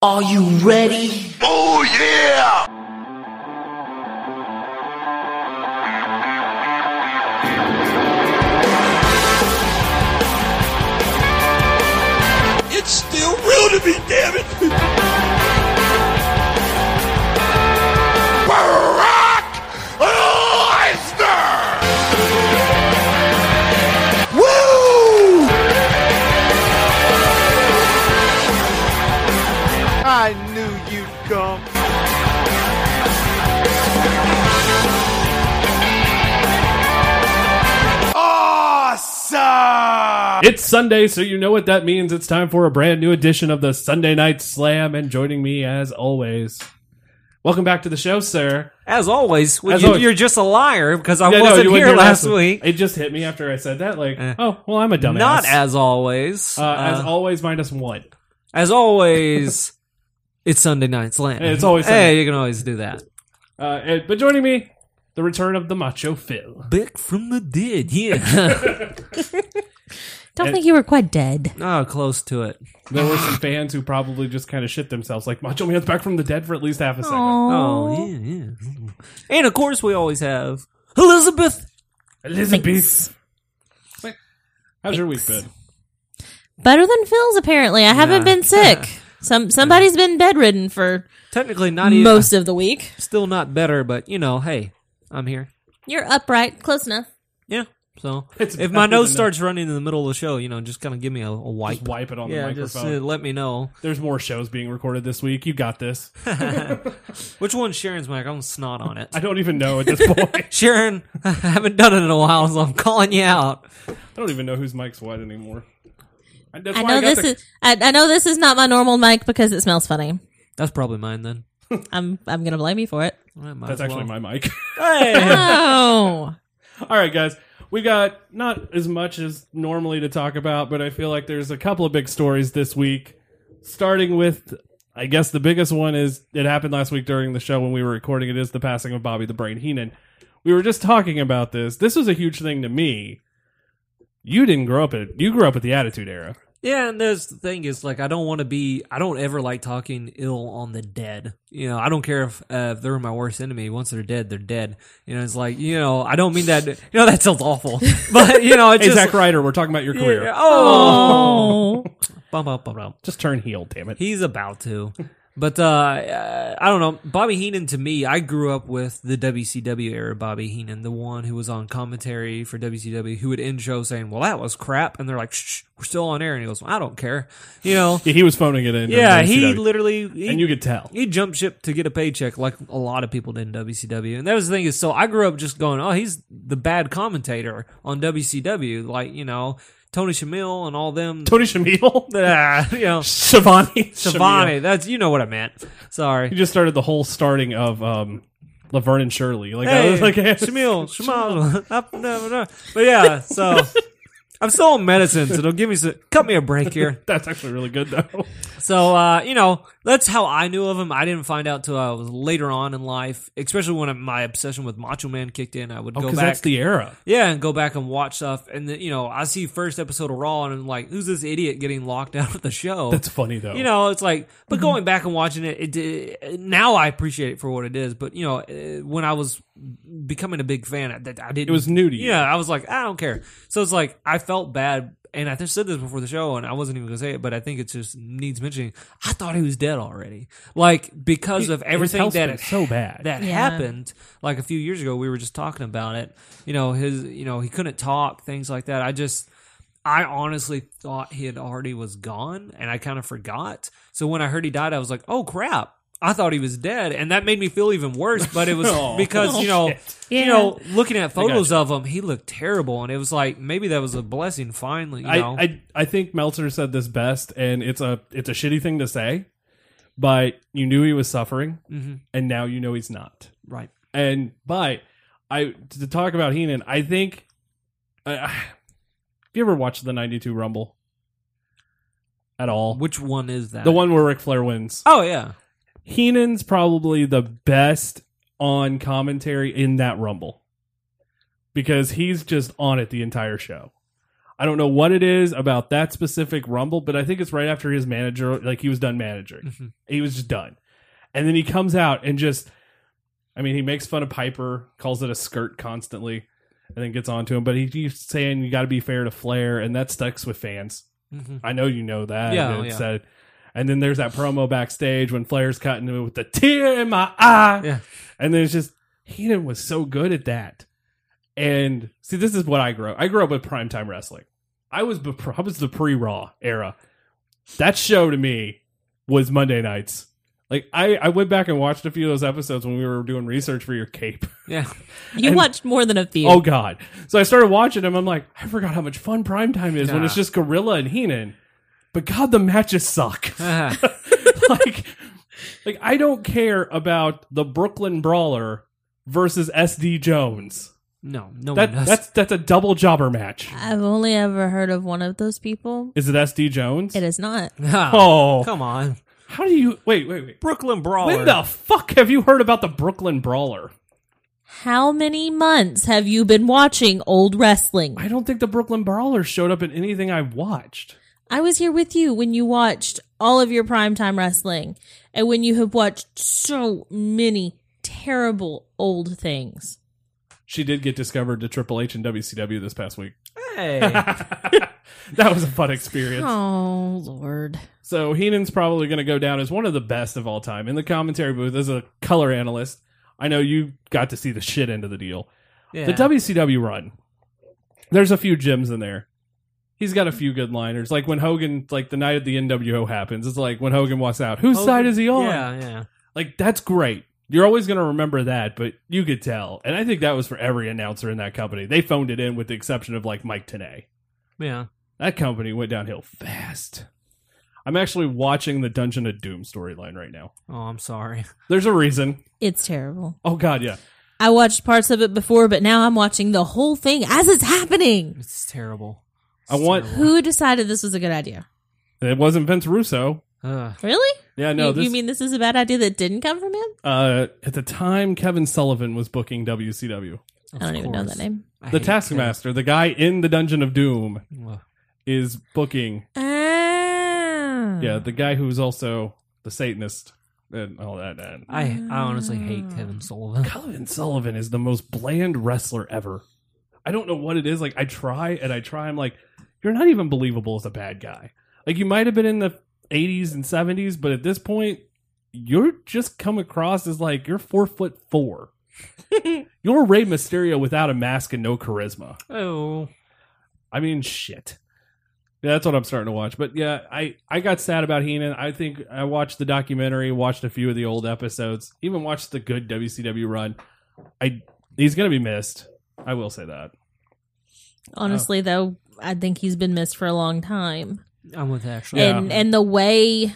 Are you ready? Oh, yeah! It's still real to me, damn it! Barack Lesnar! Woo! I knew you'd come. Awesome! It's Sunday, so you know what that means. It's time for a brand new edition of the Sunday Night Slam, and joining me, as always, welcome back to the show, sir. As always, As always. you're just a liar because I Yeah, no, wasn't you weren't here last week. It just hit me after I said that, like, oh, well, I'm a dumbass. Not as always. As always, -1. As always, it's Sunday Night Slam. It's always Sunday. Hey, you can always do that. But joining me, the return of the Macho Phil. Back from the dead, yeah. Don't think you were quite dead. Oh, close to it. There were some fans who probably just kind of shit themselves, like, Macho Man's back from the dead for at least half a second. Oh, yeah. And of course, we always have Elizabeth. Elizabeth. Wait, how's your week been? Better than Phil's, apparently. I haven't been sick. Somebody's been bedridden for Technically, not even most of the week. Still not better, but you know, hey, I'm here. You're upright, close enough. Yeah. So It's if my better nose than starts running in the middle of the show, you know, just kind of give me a wipe. Just wipe it on the Yeah, just microphone. let me know. There's more shows being recorded this week. You got this. Which one's Sharon's mic? I'm snot on it. I don't even know at this point. Sharon, I haven't done it in a while, so I'm calling you out. I don't even know whose mic's what anymore. That's I why know got this is. I know this is not my normal mic because it smells funny. That's probably mine then. I'm gonna blame you for it. That's actually my mic. Hey. Oh, All right, guys. We got not as much as normally to talk about, but I feel like there's a couple of big stories this week. Starting with, I guess the biggest one is, it happened last week during the show when we were recording. It is the passing of Bobby the Brain Heenan. We were just talking about this. This was a huge thing to me. You grew up at the Attitude Era. Yeah, and there's the thing is, like, I don't ever like talking ill on the dead. You know, I don't care if they're my worst enemy. Once they're dead, they're dead. You know, it's like, you know, I don't mean that, you know, that sounds awful. But, you know, it's Hey, just. Zack Ryder, we're talking about your career. Yeah, oh! Bum, bum, bum, bum. Just turn heel, damn it. He's about to. But I don't know. Bobby Heenan, to me, I grew up with the WCW era Bobby Heenan, the one who was on commentary for WCW, who would end shows saying, well, that was crap. And they're like, shh, we're still on air. And he goes, well, I don't care. You know? Yeah, he was phoning it in. Yeah, during he WCW. literally... And you could tell. He jumped ship to get a paycheck like a lot of people did in WCW. And that was the thing is, so I grew up just going, oh, he's the bad commentator on WCW. Like, you know... Tony Shamil and all them. Tony Shamil? You know. Shivani. Shavani. That's, you know what I meant. Sorry. He just started the whole starting of Laverne and Shirley. Like, I Hey, was like, Shamil. But yeah, so I'm still on medicine, so don't give me cut me a break here. That's actually really good, though. So, you know, that's how I knew of him. I didn't find out till I was later on in life, especially when my obsession with Macho Man kicked in. I would go Because back. that's the era. Yeah, and go back and watch stuff. And, then, you know, I see first episode of Raw, and I'm like, who's this idiot getting locked out of the show? That's funny, though. You know, it's like, but going back and watching it, now I appreciate it for what it is. But, you know, when I was becoming a big fan, I didn't. It was new to you. Yeah, I was like, I don't care. So it's like, I felt bad. And I said this before the show, and I wasn't even going to say it, but I think it just needs mentioning. I thought he was dead already. Like, because of everything His health's that been so bad. that Yeah. happened, like a few years ago, we were just talking about it. You know, he couldn't talk, things like that. I honestly thought he had already was gone, and I kind of forgot. So when I heard he died, I was like, oh crap. I thought he was dead, and that made me feel even worse, but it was because, you know, Yeah. you know, looking at photos gotcha. of him, he looked terrible, and it was like, maybe that was a blessing finally, you know. I think Meltzer said this best, and it's a shitty thing to say, but you knew he was suffering, and now you know he's not. Right. But to talk about Heenan, I think, have you ever watched the 92 Rumble? At all? Which one is that? The one where Ric Flair wins. Oh, yeah. Heenan's probably the best on commentary in that Rumble because he's just on it the entire show. I don't know what it is about that specific Rumble, but I think it's right after his manager, like he was done managing. Mm-hmm. He was just done. And then he comes out and just, I mean, he makes fun of Piper, calls it a skirt constantly, and then gets onto him. But he keeps saying you got to be fair to Flair, and that sticks with fans. Mm-hmm. I know you know that. Yeah, It said, and then there's that promo backstage when Flair's cutting him with the tear in my eye. Yeah. And then it's just, Heenan was so good at that. And see, this is what I grew up. I grew up with primetime wrestling. I was the pre-Raw era. That show to me was Monday nights. Like I went back and watched a few of those episodes when we were doing research for your Cape. Yeah. You watched more than a few. Oh God! So I started watching them. I'm like, I forgot how much fun primetime is when it's just Gorilla and Heenan. But God, the matches suck. like I don't care about the Brooklyn Brawler versus SD Jones. No one does. That's a double jobber match. I've only ever heard of one of those people. Is it SD Jones? It is not. Oh, come on. How do you wait? Brooklyn Brawler. When the fuck have you heard about the Brooklyn Brawler? How many months have you been watching old wrestling? I don't think the Brooklyn Brawler showed up in anything I watched. I was here with you when you watched all of your primetime wrestling and when you have watched so many terrible old things. She did get discovered to Triple H and WCW this past week. Hey. That was a fun experience. Oh, Lord. So Heenan's probably going to go down as one of the best of all time in the commentary booth as a color analyst. I know you got to see the shit end of the deal. Yeah. The WCW run, there's a few gems in there. He's got a few good liners. Like when Hogan, like the night of the NWO happens, it's like when Hogan walks out, whose side is he on? Yeah. Like, that's great. You're always going to remember that, but you could tell. And I think that was for every announcer in that company. They phoned it in with the exception of, like, Mike Tenay. Yeah. That company went downhill fast. I'm actually watching the Dungeon of Doom storyline right now. Oh, I'm sorry. There's a reason. It's terrible. Oh, God, yeah. I watched parts of it before, but now I'm watching the whole thing as it's happening. It's terrible. Who decided this was a good idea? It wasn't Vince Russo. Really? Yeah, no. You mean this is a bad idea that didn't come from him? At the time, Kevin Sullivan was booking WCW. I don't even know that name. The Taskmaster, the guy in the Dungeon of Doom, is booking. Yeah, the guy who's also the Satanist and all that. I honestly hate Kevin Sullivan. Kevin Sullivan is the most bland wrestler ever. I don't know what it is. Like, I try. I'm like, you're not even believable as a bad guy. Like, you might have been in the 80s and 70s, but at this point, you're just come across as like, you're 4'4". You're Rey Mysterio without a mask and no charisma. Oh. I mean, shit. Yeah, that's what I'm starting to watch. But yeah, I got sad about Heenan. I think I watched the documentary, watched a few of the old episodes, even watched the good WCW run. He's going to be missed. I will say that. Honestly, though, I think he's been missed for a long time. I'm with Ashley. Yeah. And the way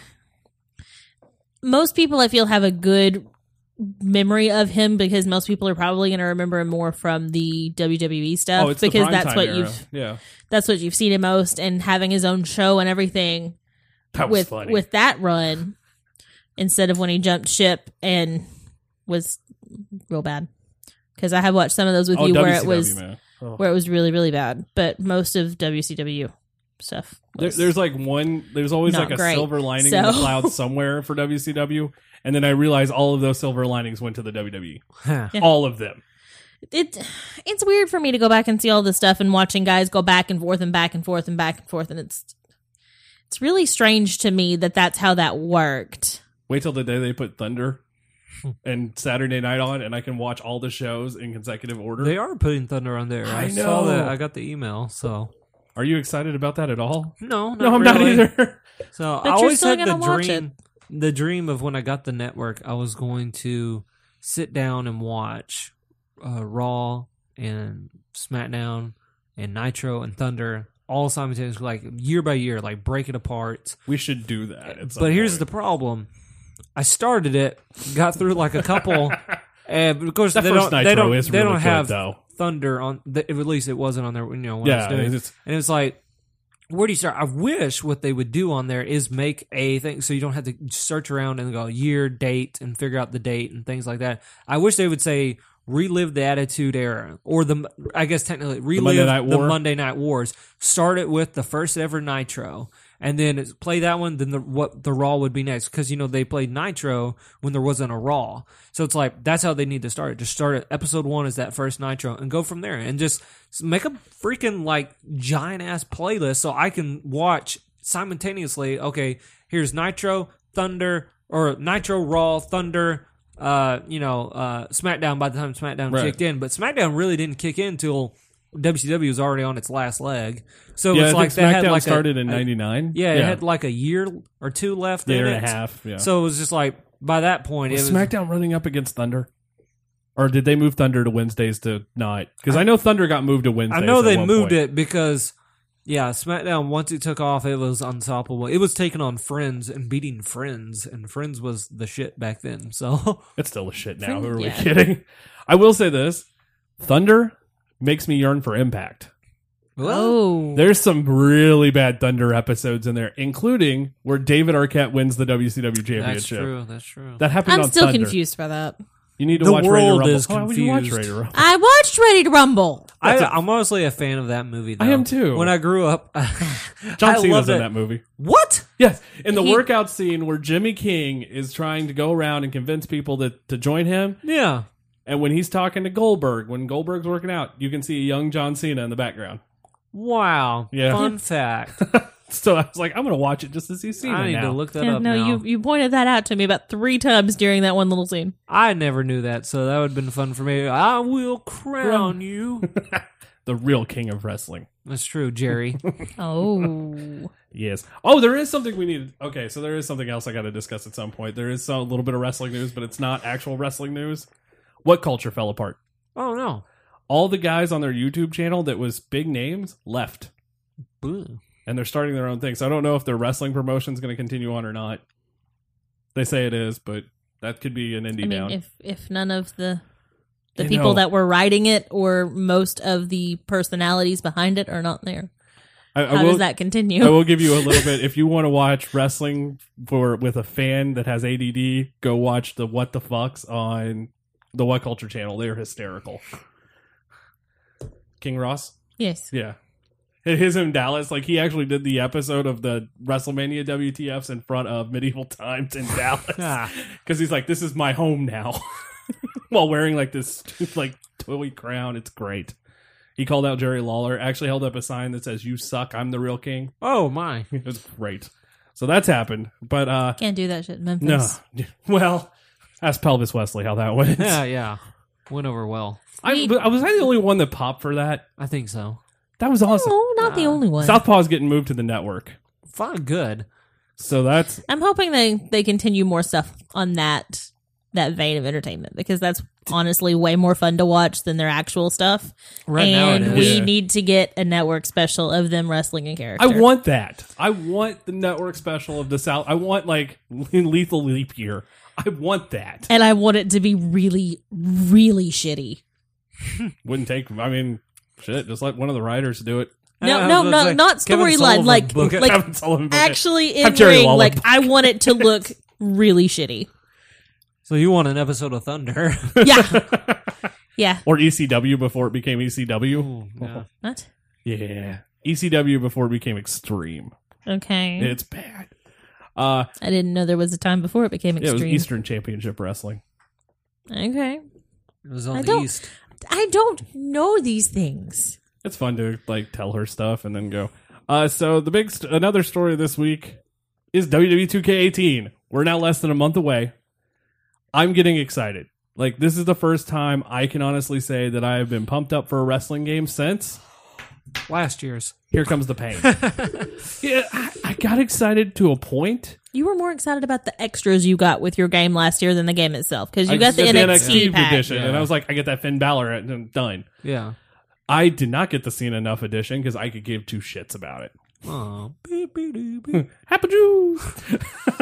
most people, I feel, have a good memory of him because most people are probably going to remember him more from the WWE stuff. Oh, it's because the that's what era. that's what you've seen him most, and having his own show and everything. That was funny. With that run, instead of when he jumped ship and was real bad. Because I have watched some of those with you where WCW, it was man. where it was really, really bad. But most of WCW stuff. There's always not like a great. silver lining in the clouds somewhere for WCW, and then I realized all of those silver linings went to the WWE. Huh. Yeah. All of them. It's weird for me to go back and see all this stuff and watching guys go back and forth and back and forth and back and forth, and it's really strange to me that that's how that worked. Wait till the day they put Thunder and Saturday Night on, and I can watch all the shows in consecutive order. They are putting Thunder on there. I saw know. that. I got the email, so. Are you excited about that at all? No, I'm not really. either. So But I you're always still had gonna watch the dream of when I got the network, I was going to sit down and watch Raw and SmackDown and Nitro and Thunder all simultaneously, like year by year, like break it apart. We should do that. But here's the problem: I started it, got through like a couple, and of course That they first don't Nitro is they really don't good, have though. Thunder on. At least it wasn't on there. When I was doing it. And it was like, where do you start? I wish what they would do on there is make a thing so you don't have to search around and go year, date, and figure out the date and things like that. I wish they would say relive the Attitude Era, or I guess technically relive Monday Night the War? Monday Night Wars. Start it with the first ever Nitro, and then play that one. Then what the Raw would be next, because they played Nitro when there wasn't a Raw. So it's like that's how they need to start it. Just start at episode 1 as that first Nitro, and go from there, and just make a freaking like giant ass playlist so I can watch simultaneously. Okay, here's Nitro, Thunder, or Nitro, Raw, Thunder. SmackDown by the time SmackDown kicked in, but SmackDown really didn't kick in until WCW was already on its last leg. So Yeah, it's I like think they had SmackDown like started in 99. Yeah, it had like a year or two left. Year in and it. a half, yeah. So it was just like by that point, Was it was SmackDown running up against Thunder? Or did they move Thunder to Wednesdays to not? Because I know Thunder got moved to Wednesdays. I know they at one moved point. it because. Yeah, SmackDown, once it took off, it was unstoppable. It was taking on Friends and beating Friends, and Friends was the shit back then. So It's still a shit now. Who are we Yeah. kidding? I will say this. Thunder makes me yearn for Impact. Oh. There's some really bad Thunder episodes in there, including where David Arquette wins the WCW Championship. That's true. That's true. That happened I'm on still Thunder. confused by that. You need to The watch Ready to world Rumble. is Why would you watch confused. Ready to Rumble? I watched Ready to Rumble. I'm honestly a fan of that movie, though. I am too. When I grew up, John I Cena's loved in it. that movie. What? Yes, in the He- workout scene where Jimmy King is trying to go around and convince people to join him, Yeah. and when he's talking to Goldberg, when Goldberg's working out, you can see a young John Cena in the background. Wow. Yeah. Fun fact. So I was like, I'm going to watch it just to see Cena I need now. to look that Yeah, up no, now. you pointed that out to me about 3 times during that one little scene. I never knew that, so that would have been fun for me. I will crown you. The real king of wrestling. That's true, Jerry. Oh. Yes. Oh, there is something we need. Okay, so there is something else I got to discuss at some point. There is a little bit of wrestling news, but it's not actual wrestling news. What culture fell apart? Oh, no. All the guys on their YouTube channel that was big names left. Ooh. And they're starting their own thing. So I don't know if their wrestling promotion is going to continue on or not. They say it is, but that could be an indie I mean, down. if none of the You people know- that were writing it or most of the personalities behind it are not there, how does that continue? I will give you a little bit. If you want to watch wrestling with a fan that has ADD, go watch the What the Fucks on the What Culture channel. They're hysterical. King Ross? Yes. Yeah. His in Dallas, like he actually did the episode of the WrestleMania WTFs in front of Medieval Times in Dallas. Ah. Because he's like, this is my home now. While wearing like this like toy crown. It's great. He called out Jerry Lawler, actually held up a sign that says, "You suck, I'm the real king." Oh, my. It was great. So that's happened. But Can't do that shit in no. Memphis. Well, ask Pelvis Wesley how that went. Yeah. Went over well. I was I the only one that popped for that? I think so. That was awesome. No, not the only one. Southpaw's getting moved to the network. Fine, good. So that's I'm hoping they continue more stuff on that vein of entertainment, because that's honestly way more fun to watch than their actual stuff. Right now it and is. we Yeah. need to get a network special of them wrestling in character. I want that. I want the network special of the South. I want like Lethal Leap Year. I want that. and I want it to be really, really shitty. Wouldn't take. I mean, shit. Just let one of the writers do it. No, I no, was no, gonna say, not Kevin storyline. Sullivan Like, book it. like Kevin Sullivan book it. actually in Have Jerry ring. Lawler Like, book I want it to look really shitty. So you want an episode of Thunder? Yeah, yeah. Or ECW before it became ECW. Ooh, yeah. What? Yeah, ECW before it became Extreme. Okay. It's bad. I didn't know there was a time before it became Yeah, it was extreme. Eastern Championship Wrestling. Okay. It was on I the don't- East. I don't know these things. It's fun to like tell her stuff and then go. So the big another story this week is WWE 2K18. We're now less than a month away. I'm getting excited. Like this is the first time I can honestly say that I have been pumped up for a wrestling game since Last year's. Here Comes the Pain. Yeah, I got excited to a point. You were more excited about the extras you got with your game last year than the game itself, because you I got the just got NXT pack. edition, and Yeah. I was like, I get that Finn Balor and done. Yeah. I did not get the Cena Enough edition because I could give two shits about it. Oh. Beep, beep, beep, beep. Happy Jews.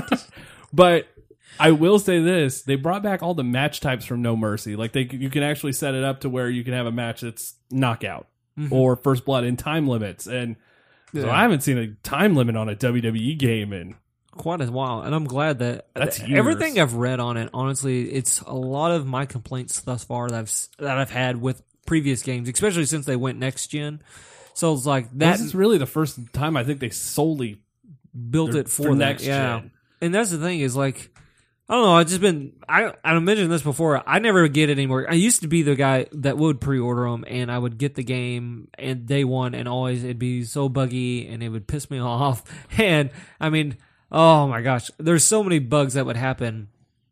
But I will say this: they brought back all the match types from No Mercy. Like you can actually set it up to where you can have a match that's knockout or first blood and time limits. And so Yeah. I haven't seen a time limit on a WWE game in quite a while, and I'm glad that That's years. everything I've read on it. Honestly, it's a lot of my complaints thus far that I've had with previous games, especially since they went next gen. So it's like that This is really the first time I think they solely built it for that. next Yeah, gen. and that's the thing is like. I don't know. I've just been. I mentioned this before. I never get it anymore. I used to be the guy that would pre-order them, and I would get the game and day one, and always it'd be so buggy, and it would piss me off. And I mean, oh my gosh, there's so many bugs that would happen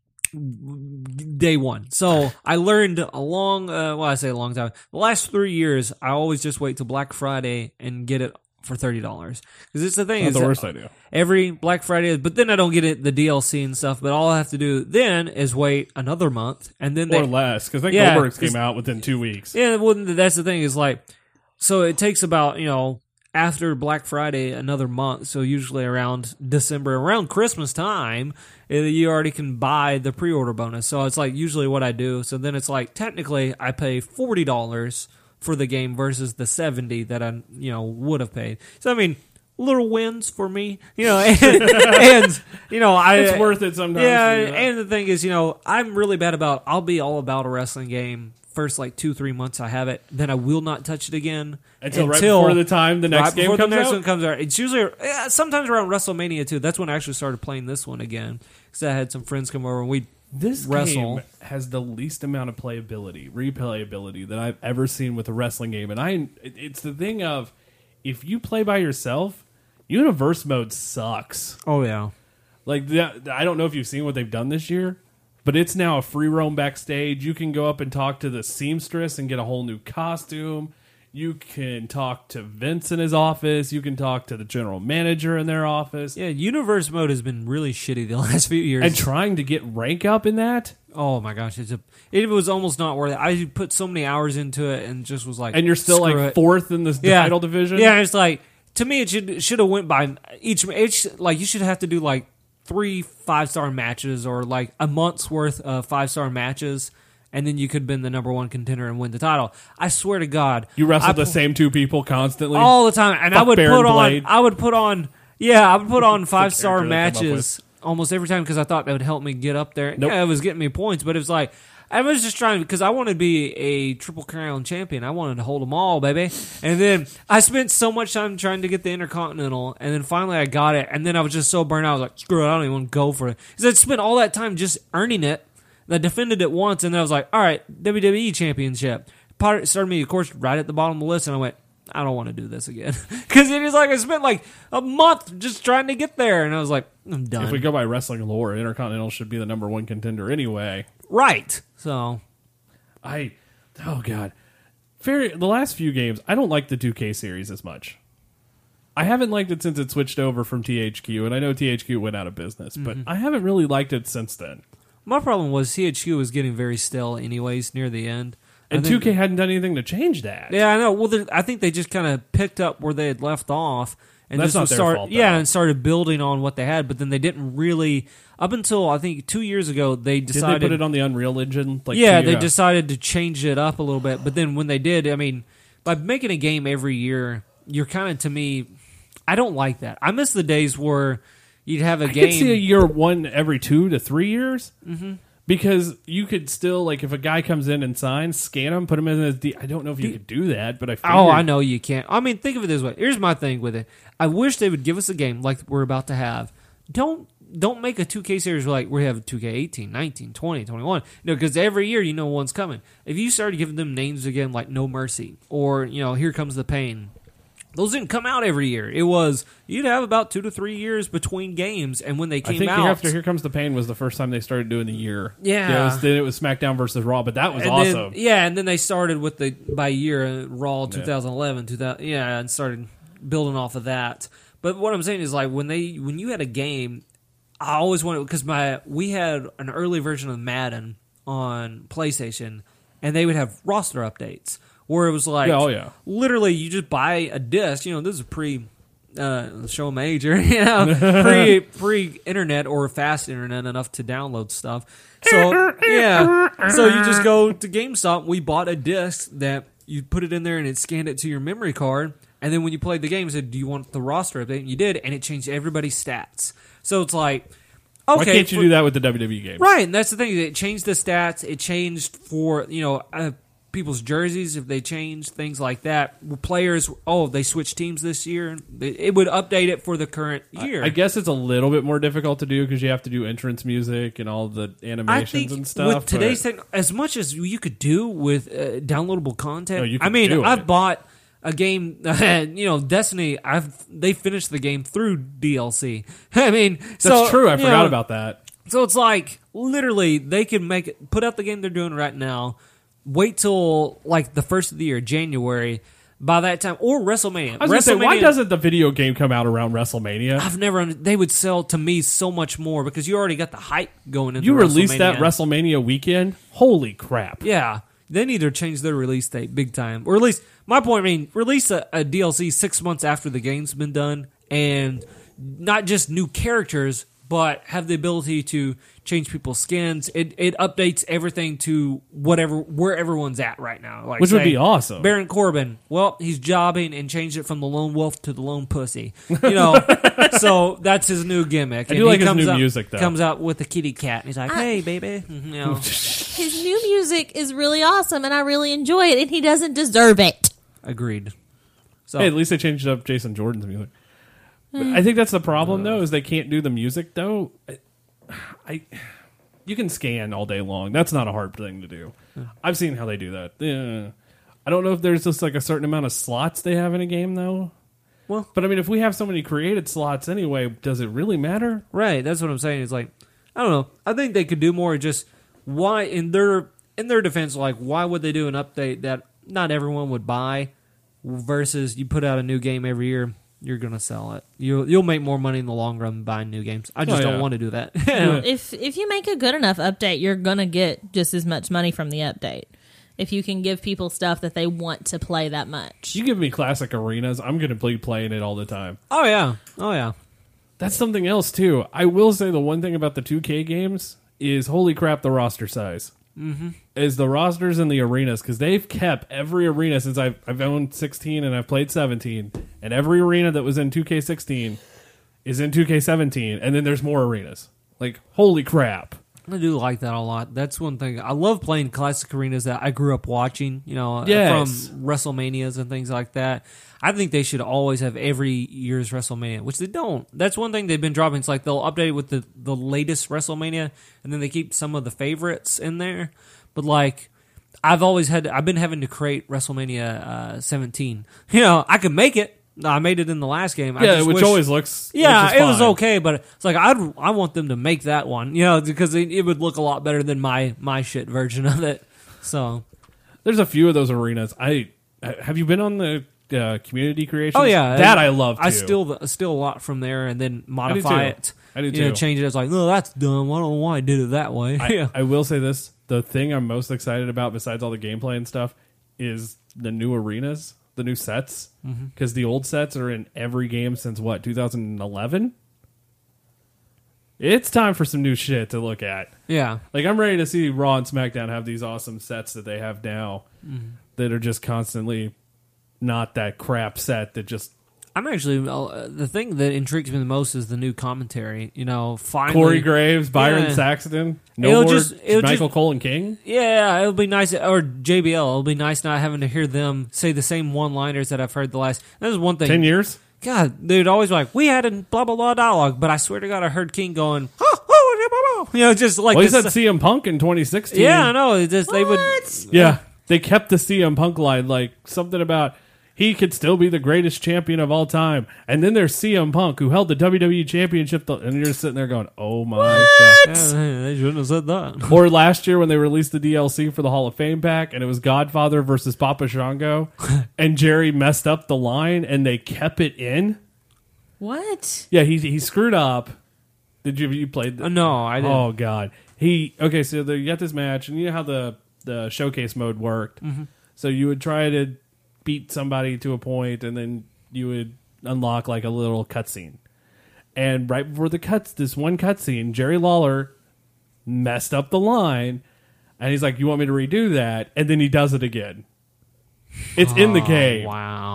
day one. So I learned a long. I say a long time. The last 3 years, I always just wait till Black Friday and get it for $30 because it's the thing. Not is the that worst idea. every Black Friday, but then I don't get it the DLC and stuff. But all I have to do then is wait another month, and then Or less, because I think Yeah, Goldberg's 'cause- came out within 2 weeks. yeah. Well, that's the thing is like, so it takes about after Black Friday another month. So usually around December, around Christmas time, you already can buy the pre-order bonus. So it's like usually what I do. So then it's like technically I pay $40 for the game versus the $70 that I would have paid. So I mean, little wins for me, and It's worth it sometimes. yeah, to do that. and the thing is, I'm really bad about. I'll be all about a wrestling game first like 2-3 months I have it, then I will not touch it again Until right before the time the next right game before comes the next out? one comes out. It's usually sometimes around WrestleMania too. That's when I actually started playing this one again because I had some friends come over and we This wrestle. game has the least amount of replayability that I've ever seen with a wrestling game, and it's the thing of if you play by yourself, universe mode sucks. Oh yeah. Like I don't know if you've seen what they've done this year, but it's now a free roam backstage. You can go up and talk to the seamstress and get a whole new costume. You can talk to Vince in his office. You can talk to the general manager in their office. Yeah, universe mode has been really shitty the last few years. And trying to get rank up in that, oh my gosh, it was almost not worth it. I put so many hours into it and just was like, and you're still screw like it. fourth in the title division. Yeah, it's like to me, it should have went by each. Like you should have to do like 3 5-star matches or like a month's worth of 5-star matches, and then you could have been the number one contender and win the title. I swear to God, You wrestled the same two people constantly. all the time, and Fuck I would Baron put on. Blade. I would put on 5-star character they come up matches almost every time because I thought that would help me get up there. Nope. Yeah, it was getting me points, but it was like. I was just trying because I wanted to be a Triple Crown champion. I wanted to hold them all, baby. And then I spent so much time trying to get the Intercontinental, and then finally I got it. And then I was just so burnt out. I was like, screw it, I don't even want to go for it. Because I spent all that time just earning it. I defended it once, and then I was like, all right, WWE Championship. Started me, of course, right at the bottom of the list, and I went, I don't want to do this again. Because it is like I spent like a month just trying to get there, and I was like, I'm done. If we go by wrestling lore, Intercontinental should be the number one contender anyway. Right. So, Oh god, the last few games, I don't like the 2K series as much. I haven't liked it since it switched over from THQ, and I know THQ went out of business, but I haven't really liked it since then. my problem was THQ was getting very stale anyways near the end. And I think- 2K hadn't done anything to change that. Yeah, I know. Well, I think they just kind of picked up where they had left off, and That's just not was their start, fault, yeah, though. and started building on what they had. But then they didn't really. Up until I think 2 years ago, they Did decided. they put it on the Unreal Engine? Like yeah, 2 they years ago? decided to change it up a little bit. But then when they did, I mean, by making a game every year, you're kind of to me. I don't like that. I miss the days where you'd have a I game. could see a year one every 2 to 3 years. Mm-hmm. Because you could still, like, if a guy comes in and signs, scan him, put him in as I don't know if you could do that, but I figured. Oh, I know you can't. I mean, think of it this way. Here's my thing with it. I wish they would give us a game like we're about to have. Don't make a 2K series like we have 2K 18, 19, 20, 21. Because every year you know one's coming. If you started giving them names again like No Mercy or, Here Comes the Pain, those didn't come out every year. It was, you'd have about 2 to 3 years between games, and when they I came think out... after Here Comes the Pain was the first time they started doing the year. Yeah. Then it was SmackDown versus Raw, but that was and awesome. and then they started with by year, Raw 2011, and started building off of that. But what I'm saying is, like, when you had a game, I always wanted, because we had an early version of Madden on PlayStation, and they would have roster updates where it was like, literally, you just buy a disc. This is show my age here, pre internet or fast internet enough to download stuff. So so you just go to GameStop. We bought a disc that you put it in there and it scanned it to your memory card. And then when you played the game, it said, do you want the roster update? And you did, and it changed everybody's stats. So it's like, okay. Why can't you do that with the WWE game? Right, and that's the thing. It changed the stats. It changed for, people's jerseys, if they changed, things like that. Players, they switched teams this year. It would update it for the current year. I guess it's a little bit more difficult to do because you have to do entrance music and all the animations and stuff. With today's thing, as much as you could do with downloadable content, you could do I've it. bought a game, Destiny, they finished the game through DLC. That's true. I forgot about that. So it's like, literally, they can put out the game they're doing right now, wait till, like, the first of the year, January, by that time, or WrestleMania. I was going to say, why doesn't the video game come out around WrestleMania? They would sell, to me, so much more, because you already got the hype going into You WrestleMania. released that WrestleMania weekend? Holy crap. Yeah. They need to change their release date big time. Or at least, my point, release a DLC 6 months after the game's been done, and not just new characters, but have the ability to change people's skins. It updates everything to where everyone's at right now. Like, Which would be awesome. Baron Corbin, well, he's jobbing and changed it from the lone wolf to the lone pussy. So that's his new gimmick. I do like his new music, though. Comes out with a kitty cat, and he's like, "Hey, baby." His new music is really awesome, and I really enjoy it, and he doesn't deserve it. Agreed. So Hey, at least they changed up Jason Jordan's music. But I think that's the problem, though, is they can't do the music, though. You can scan all day long. That's not a hard thing to do. I've seen how they do that. Yeah. I don't know if there's just like a certain amount of slots they have in a game, though. Well, but I mean, if we have so many created slots anyway, does it really matter? Right. That's what I'm saying. It's like, I don't know. I think they could do more. Just why, in their defense, like, why would they do an update that not everyone would buy versus you put out a new game every year? You're gonna sell it. You'll make more money in the long run buying new games. I just don't want to do that. If you make a good enough update, you're gonna get just as much money from the update. If you can give people stuff that they want to play that much. You give me classic arenas, I'm gonna be playing it all the time. Oh yeah. That's something else too. I will say the one thing about the 2K games is, holy crap, the roster size. Mm-hmm. Is the rosters in the arenas, because they've kept every arena since I've owned 16 and I've played 17, and every arena that was in 2K16 is in 2K17, and then there's more arenas. Like, holy crap. I do like that a lot. That's one thing. I love playing classic arenas that I grew up watching, Yes. from WrestleManias and things like that. I think they should always have every year's WrestleMania, which they don't. That's one thing they've been dropping. It's like they'll update it with the latest WrestleMania, and then they keep some of the favorites in there. But like, I've been having to create WrestleMania 17. I could make it. I made it in the last game. Which always looks. Yeah, which is it was fine. okay, but it's like I want them to make that one, because it would look a lot better than my shit version of it. So There's a few of those arenas. Have you been on the community creations? Oh yeah, that I love too. I steal a lot from there and then modify it. I do too. Change it. It's like, no, that's dumb. I don't know why I did it that way. I will say this: the thing I'm most excited about, besides all the gameplay and stuff, is the new arenas, the new sets. Because the old sets are in every game since 2011. It's time for some new shit to look at. Yeah. Like, I'm ready to see Raw and SmackDown have these awesome sets that they have now that are just constantly not that crap set that just... I'm actually... the thing that intrigues me the most is the new commentary. Finally... Corey Graves, Byron Saxton, Michael Cole and King. Yeah, it'll be nice... Or JBL. It'll be nice not having to hear them say the same one-liners that I've heard the last... That is one thing. 10 years? God, dude, always like, we had a blah, blah, blah dialogue, but I swear to God, I heard King going... just like... Well, he said CM Punk in 2016. Yeah, I know. They would... Yeah, they kept the CM Punk line, like something about he could still be the greatest champion of all time. And then there's CM Punk, who held the WWE Championship, and you're just sitting there going, oh my God. Yeah, they shouldn't have said that. Or last year when they released the DLC for the Hall of Fame pack, and it was Godfather versus Papa Shango, and Jerry messed up the line, and they kept it in. What? Yeah, he screwed up. Did you played? No, I didn't. Oh God, so you got this match, and you know how the showcase mode worked. Mm-hmm. So you would try to beat somebody to a point, and then you would unlock like a little cutscene. And right before this one cutscene, Jerry Lawler messed up the line, and he's like, "You want me to redo that?" And then he does it again. It's in the game. Wow.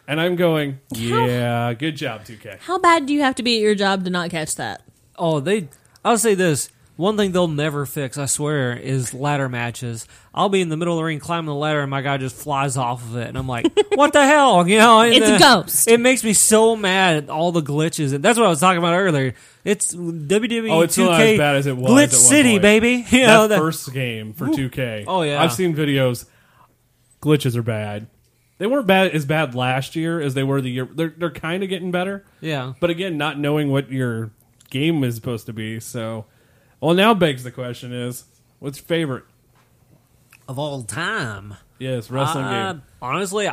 And I'm going, yeah, good job, 2K. How bad do you have to be at your job to not catch that? Oh, I'll say this. One thing they'll never fix, I swear, is ladder matches. I'll be in the middle of the ring climbing the ladder and my guy just flies off of it. And I'm like, what the hell? You know, and, It's a ghost. It makes me so mad at all the glitches. And that's what I was talking about earlier. It's WWE Oh, it's 2K not as bad as it was Glitch at one City, point. baby. You know, That first game for 2K. Oh, yeah. I've seen videos. Glitches are bad. They weren't as bad last year as they were the year. They're kind of getting better. Yeah. But again, not knowing what your game is supposed to be. So, well, now begs the question is, what's your favorite? Of all time. Yes, wrestling game. Honestly,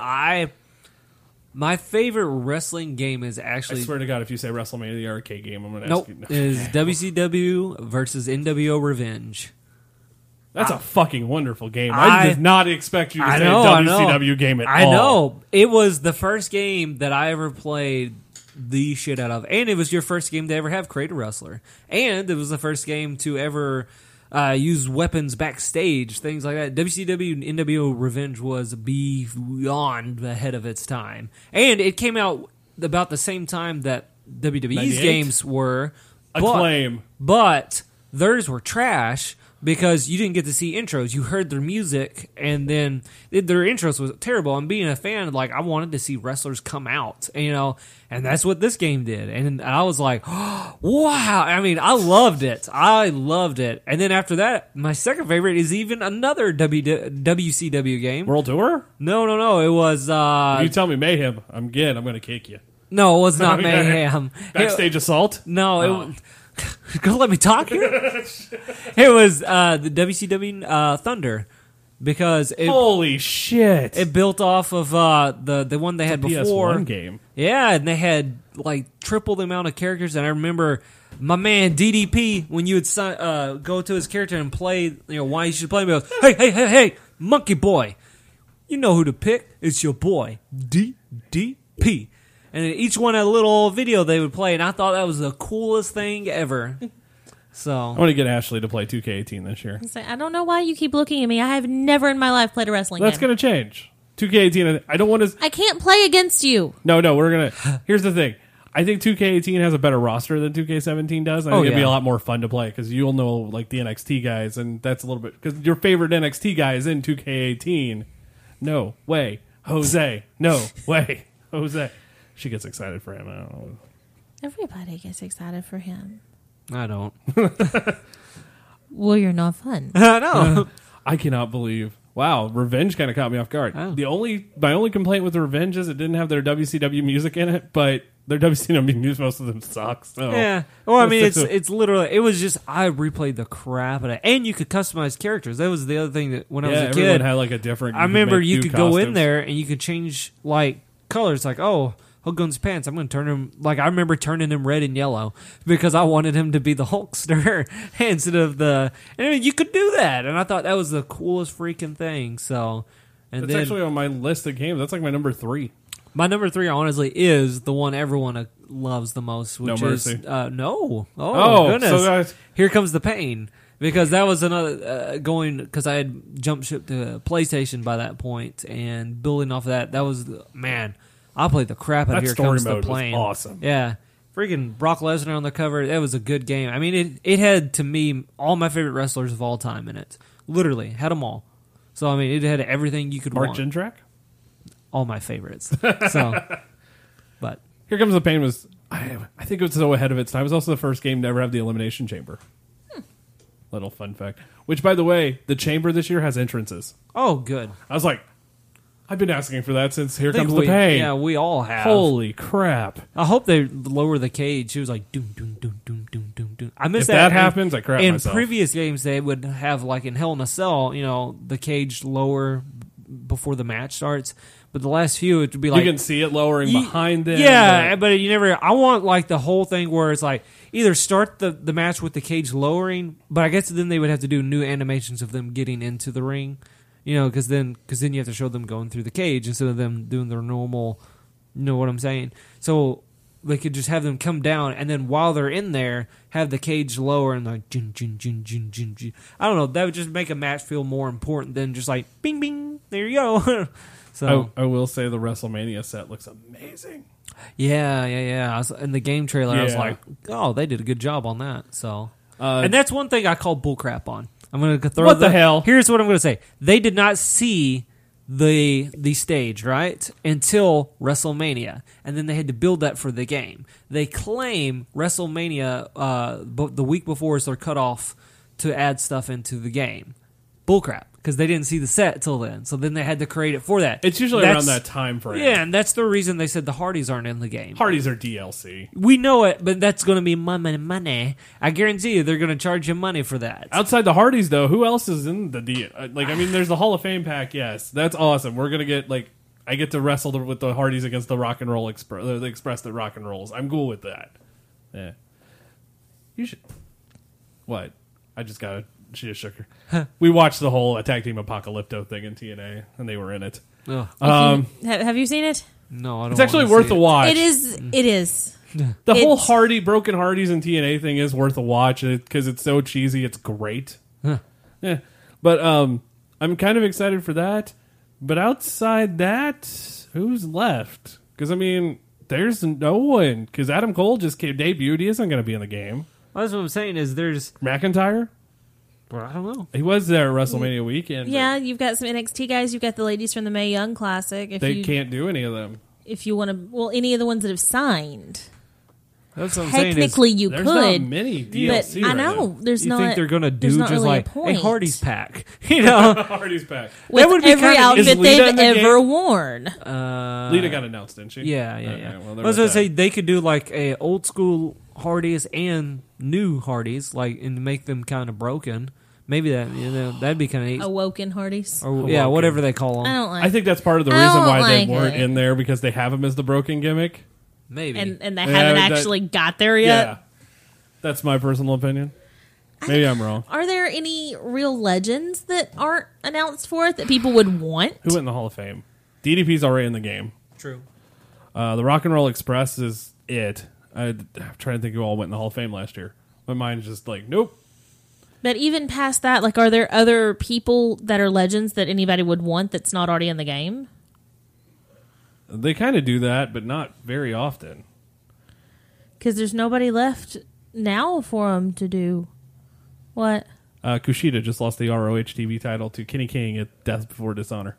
my favorite wrestling game is I actually... swear to God, if you say WrestleMania, the arcade game, I'm going to Nope. ask you. Is WCW versus NWO Revenge. That's a fucking wonderful game. I did not expect you to say WCW game at all. I know. It was the first game that I ever played the shit out of. And it was your first game to ever have Create a Wrestler. And it was the first game to ever use weapons backstage, things like that. WCW NWO Revenge was beyond ahead of its time. And it came out about the same time that WWE's 98? games were. Acclaim. But theirs were trash because you didn't get to see intros. You heard their music, and then their intros was terrible. And being a fan, like, I wanted to see wrestlers come out, you know, and that's what this game did. And I was like, oh, wow. I mean, I loved it. And then after that, my second favorite is even another WCW game. World Tour? No. It was... If you tell me Mayhem, I'm going to kick you. no, it was not Mayhem. Backstage Assault? No, it Go let me talk here. It was the WCW Thunder because Holy shit. it built off of the one they had before. PS1 game. Yeah, and they had like triple the amount of characters. And I remember my man DDP when you would go to his character and play, you know, why you should play him. He goes, hey, monkey boy, you know who to pick? It's your boy DDP. And each one had a little video they would play, and I thought that was the coolest thing ever. I So want to get Ashley to play 2K18 this year. I don't know why you keep looking at me. I have never in my life played a wrestling That's game. going to change. 2K18, I don't want to... I can't play against you. No, we're going to... Here's the thing. I think 2K18 has a better roster than 2K17 does. I think it'd be a lot more fun to play because you'll know like the NXT guys, and that's a little bit... Because your favorite NXT guy is in 2K18. No way. Jose. No way. Jose. She gets excited for him. I don't know. Everybody gets excited for him. I don't. Well, you're not fun. I know. I cannot believe. Wow, Revenge kind of caught me off guard. Oh. My only complaint with Revenge is it didn't have their WCW music in it, but their WCW music, most of them sucks. So. Yeah. Well, I mean, Let's it's literally, it was just, I replayed the crap out of it. And you could customize characters. That was the other thing that when I was a everyone kid, had like a different. I remember you could go in costumes. there and you could change like colors. Like, oh, Hogan's pants, I'm going to turn him, like I remember turning him red and yellow because I wanted him to be the Hulkster instead of and I mean, you could do that. And I thought that was the coolest freaking thing. So, and That's then actually on my list of games. That's like my number 3. my number 3, honestly, is the one everyone loves the most, which No is Mercy. no. Oh, Goodness! so that's- Here comes the pain because that was another because I had jumped ship to PlayStation by that point and building off of that. That was man. I played the crap out of That Here story Comes the mode was Plane. awesome. Yeah. Freaking Brock Lesnar on the cover. That was a good game. I mean, it had, to me, all my favorite wrestlers of all time in it. Literally. Had them all. So, I mean, it had everything you could Mark want. Jindrak? All my favorites. So, but, Here Comes the Pain was, I think it was so ahead of its time. It was also the first game to ever have the Elimination Chamber. Little fun fact. Which, by the way, the chamber this year has entrances. oh, good. I was like, I've been asking for that since Here I think Comes the Pain. Yeah, we all have. Holy crap. I hope they lower the cage. She was like, doom, doom, doom, doom, doom, doom, doom. I miss If that. that happens, I crap in myself. previous games, they would have, like in Hell in a Cell, you know, the cage lower before the match starts. But the last few, it would be like you can see it lowering behind them. Yeah, but you never. I want like the whole thing where it's like either start the match with the cage lowering, but I guess then they would have to do new animations of them getting into the ring, you know, because then you have to show them going through the cage instead of them doing their normal. You know what I'm saying? So they could just have them come down, and then while they're in there, have the cage lower and like jin jin jin jin jin jin. I don't know. That would just make a match feel more important than just like bing bing. There you go. So I will say the WrestleMania set looks amazing. yeah. In the game trailer, I was Yeah. like, oh, they did a good job on that. So, and that's one thing I call bullcrap on. I'm going to throw What the hell? Here's what I'm going to say. They did not see the stage, right, until WrestleMania, and then they had to build that for the game. They claim WrestleMania the week before is their cutoff to add stuff into the game. Bullcrap, because they didn't see the set till then. So then they had to create it for that. It's usually That's- around that time frame. Yeah, and that's the reason they said the Hardys aren't in the game. Hardys are DLC. We know it, but that's going to be money. I guarantee you they're going to charge you money for that. Outside the Hardys, though, who else is in the there's the Hall of Fame pack. Yes, that's awesome. We're gonna get I get to wrestle with the Hardys against the Rock and Roll Express, the Express that rock and rolls. I'm cool with that. Yeah, you should. What? I just got it. She just shook her. We watched the whole Tag Team Apocalypto thing in TNA, and they were in it. Ugh. Have you seen it? No, I don't. It's actually wanna worth see a it. watch. It is. It is. The whole It's- Broken Hardys and TNA thing is worth a watch because it's so cheesy. It's great. Yeah, but I'm kind of excited for that. But outside that, who's left? Because there's no one. Because Adam Cole just debuted. He isn't going to be in the game. Well, that's what I'm saying. Is there's? McIntyre, Well, I don't know. he was there at WrestleMania weekend. but Yeah, you've got some NXT guys. You've got the ladies from the Mae Young Classic. If they you can't do any of them. if you want to, well, any of the ones that have signed. That's what I'm saying. Technically, you There's could. not many But DLC. I right know now. there's You not. think they're gonna do there's not just really like a a point. Hardy's pack? You know, Hardy's back. with would be every kinda- outfit Is Lita in they've the ever game? worn. Lita got announced, didn't she? yeah. Okay, well, I there was was gonna that. say they could do like a old school Hardys and new Hardys, like and make them kind of broken. Maybe that'd be kind of neat. Awoken Hardys. Or yeah, whatever they call them. I don't like. I think that's part of the I reason don't why like they weren't it. in there because they have him as the broken gimmick. Maybe. and they Yeah, haven't that- actually got there yet. Yeah, that's my personal opinion. Maybe I'm wrong. Are there any real legends that aren't announced for it that people would want? Who went in the Hall of Fame? DDP's already in the game. True. The Rock and Roll Express is it. I'm trying to think who all went in the Hall of Fame last year. My mind's just like, nope. But even past that, like, are there other people that are legends that anybody would want that's not already in the game? They kind of do that, but not very often. Because there's nobody left now for them to do what? Kushida just lost the ROH TV title to Kenny King at Death Before Dishonor.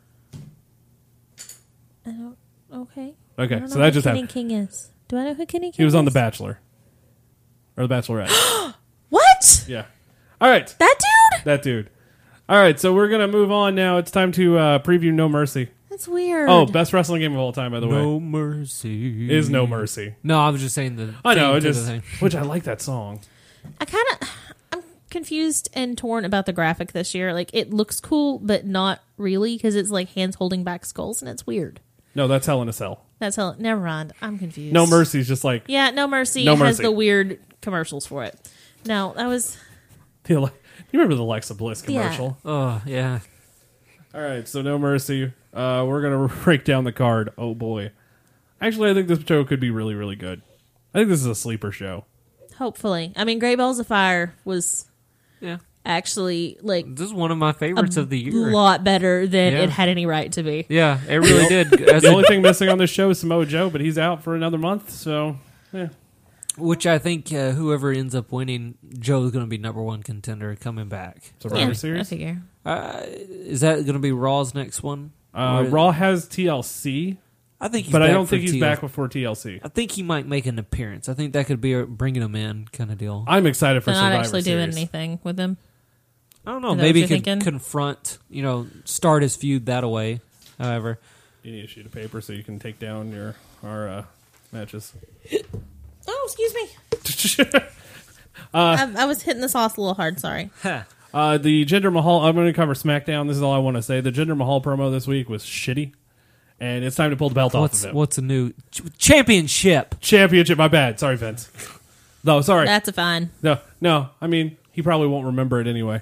Okay. Okay, I don't so know that who just Kenny happened. King is. Do I know who Kenny King is? He was on The Bachelor. Or The Bachelorette. What? Yeah. All right. That dude? That dude. All right, so we're going to move on now. It's time to preview No Mercy. That's weird. Oh, best wrestling game of all time, by the No way. mercy. Is No Mercy. No, I was just saying the. I know, theme it to the just, thing. which I like that song. I'm confused and torn about the graphic this year. Like, it looks cool, but not really, because it's like hands holding back skulls, and it's weird. No, that's Hell in a Cell. That's how. Never mind. I'm confused. No Mercy's just like, Yeah, No Mercy No has Mercy. the weird commercials for it. No, that was. you remember the Alexa Bliss commercial? Oh yeah. All right, so No Mercy. We're going to break down the card. Oh, boy. Actually, I think this show could be really, really good. I think this is a sleeper show. Hopefully. I mean, Great Balls of Fire was Yeah. actually, like, This is one of my favorites of the a year. lot better than Yeah. it had any right to be. Yeah, it really did. As The a- only thing missing on this show is Samoa Joe, but he's out for another month, so yeah. which I think whoever ends up winning, Joe's going to be number one contender coming back. Survivor Yeah, I Series. figure. Is that going to be Raw's next one? Or- Raw has TLC, I think, he's but I back don't for think he's TL. back before TLC. I think he might make an appearance. I think that could be a bringing him in kind of deal. I'm excited for They're not Survivor actually Series. doing anything with him. I don't know. Is that Maybe what he you're could thinking? confront, start his feud that way. However, You need a sheet of paper so you can take down our matches. Oh, excuse me. I was hitting the sauce a little hard. Sorry. The Jinder Mahal. I'm going to cover SmackDown. This is all I want to say. The Jinder Mahal promo this week was shitty, and it's time to pull the belt off of him. what's a new championship? Championship. My bad. Sorry, Vince. No, sorry. That's a fine. No. I mean, he probably won't remember it anyway.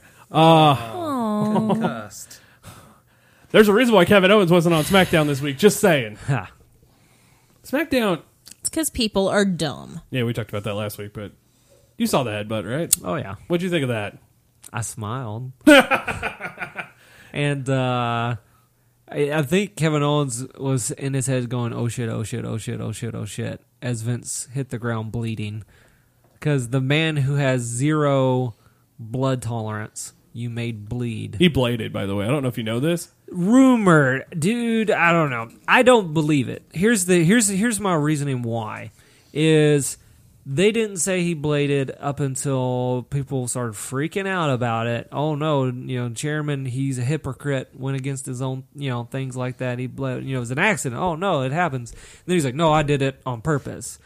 There's a reason why Kevin Owens wasn't on SmackDown this week. Just saying. Ha. SmackDown. It's because people are dumb. Yeah, we talked about that last week, but you saw the headbutt, right? Oh yeah, What'd you think of that? I smiled. And I think Kevin Owens was in his head going, "Oh shit! Oh shit! Oh shit! Oh shit! Oh shit!" as Vince hit the ground bleeding, because the man who has 0 blood tolerance, you made bleed. He bladed, by the way. I don't know if you know this. Rumored, dude. I don't know. I don't believe it. Here's my reasoning why is they didn't say he bladed up until people started freaking out about it. Oh no, chairman, he's a hypocrite. Went against his own, things like that. He bled. It was an accident. Oh no, it happens. And then he's like, no, I did it on purpose.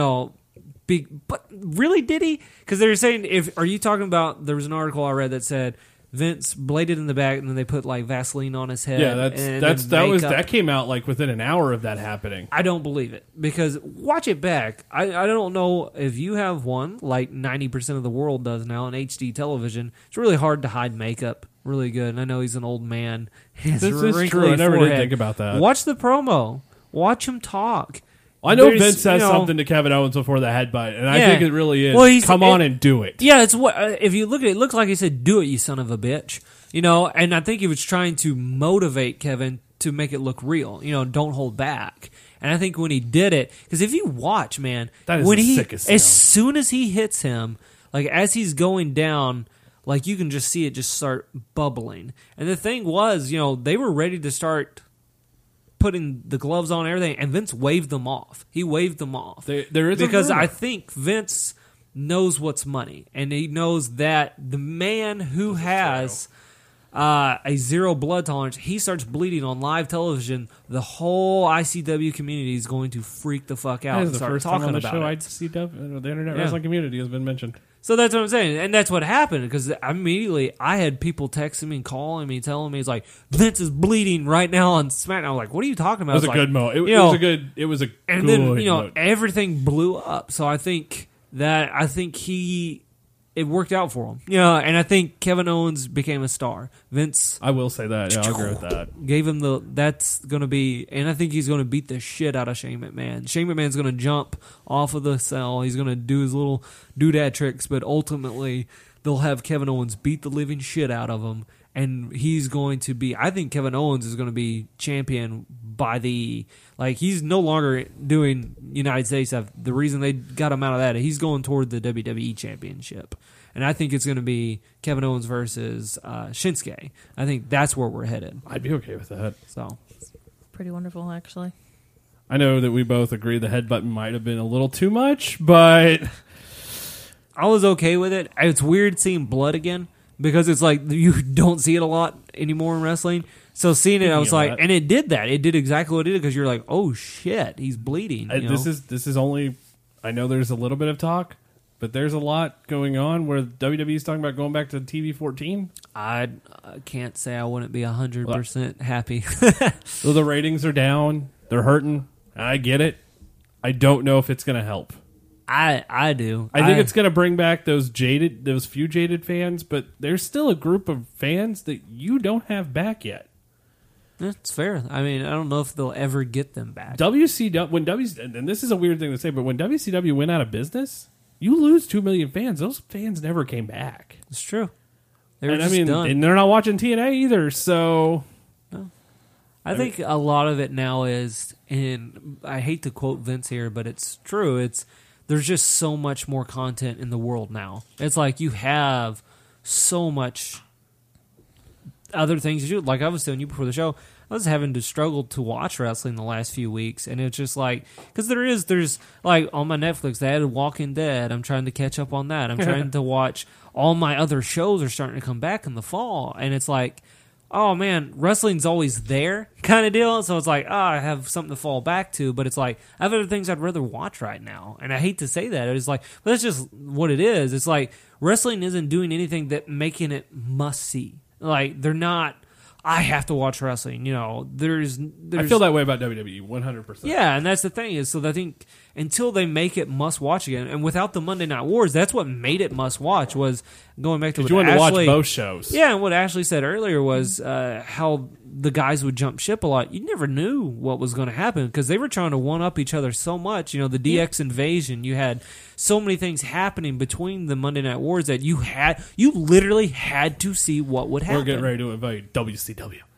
But really, did he? Because they were saying, are you talking about? There was an article I read that said Vince bladed in the back, and then they put like Vaseline on his head. Yeah, that came out like within an hour of that happening. I don't believe it because watch it back. I don't know if you have one like 90% of the world does now on HD television. It's really hard to hide makeup really good. And I know he's an old man. This is true. I never did think about that. Watch the promo. Watch him talk. I know Vince says something to Kevin Owens before the headbutt, and I think it really is. Well, come on and do it. Yeah, it's what if you look at it, it looks like he said, "Do it, you son of a bitch." And I think he was trying to motivate Kevin to make it look real. Don't hold back. And I think when he did it, because if you watch, man, that is when the sickest sound. As soon as he hits him, like as he's going down, like you can just see it just start bubbling. And the thing was, they were ready to start putting the gloves on and everything, and Vince waved them off. He waved them off. There is because I think Vince knows what's money, and he knows that the man who has a 0 blood tolerance, he starts bleeding on live television, the whole ICW community is going to freak the fuck out and start talking about it. ICW, the Internet Wrestling Community has been mentioned. So that's what I'm saying, and that's what happened because immediately I had people texting me and calling me, telling me it's like Vince is bleeding right now on SmackDown. I was like, "What are you talking about?" It was a good moment. It was a good. It was a and good then moment. Everything blew up. So I think it worked out for him. And I think Kevin Owens became a star. Vince, I will say that. Yeah, I'll agree with that. Gave him that's going to be, and I think he's going to beat the shit out of Shane McMahon. Shane McMahon's going to jump off of the cell. He's going to do his little doodad tricks, but ultimately they'll have Kevin Owens beat the living shit out of him, and he's going to be. I think Kevin Owens is going to be champion by he's no longer doing United States stuff. The reason they got him out of that, he's going toward the WWE Championship. And I think it's going to be Kevin Owens versus Shinsuke. I think that's where we're headed. I'd be okay with that. So, pretty wonderful, actually. I know that we both agree the headbutt might have been a little too much, but I was okay with it. It's weird seeing blood again because it's like you don't see it a lot anymore in wrestling. So seeing it, I was like, and it did that. It did exactly what it did because you're like, oh shit, he's bleeding. This is only. I know there's a little bit of talk, but there's a lot going on where WWE's talking about going back to TV 14. I can't say I wouldn't be 100% happy. So the ratings are down. They're hurting. I get it. I don't know if it's going to help. I do. I think it's going to bring back those few jaded fans, but there's still a group of fans that you don't have back yet. That's fair. I mean, I don't know if they'll ever get them back. WCW, and this is a weird thing to say, but when WCW went out of business, you lose 2 million fans. Those fans never came back. It's true. They were done. And they're not watching TNA either. So, no. I think a lot of it now is, and I hate to quote Vince here, but it's true. There's just so much more content in the world now. It's like you have so much other things to do. Like I was telling you before the show, I was having to struggle to watch wrestling the last few weeks, and it's just like, because there's like on my Netflix, they had Walking Dead. I'm trying to catch up on that. I'm trying to watch all my other shows are starting to come back in the fall, and it's like, oh man, wrestling's always there kind of deal. So it's like, I have something to fall back to, but it's like, I have other things I'd rather watch right now. And I hate to say that. It's like, but that's just what it is. It's like, wrestling isn't doing anything that making it must see. Like, they're not, I have to watch wrestling. There's I feel that way about WWE, 100%. Yeah, and that's the thing is, so I think until they make it must watch again, and without the Monday Night Wars, that's what made it must watch, was going back to what you wanted Ashley, to watch both shows. Yeah, and what Ashley said earlier was how the guys would jump ship a lot. You never knew what was going to happen because they were trying to one-up each other so much. The DX invasion, you had so many things happening between the Monday Night Wars that you literally had to see what would happen. We're getting ready to invade WCW.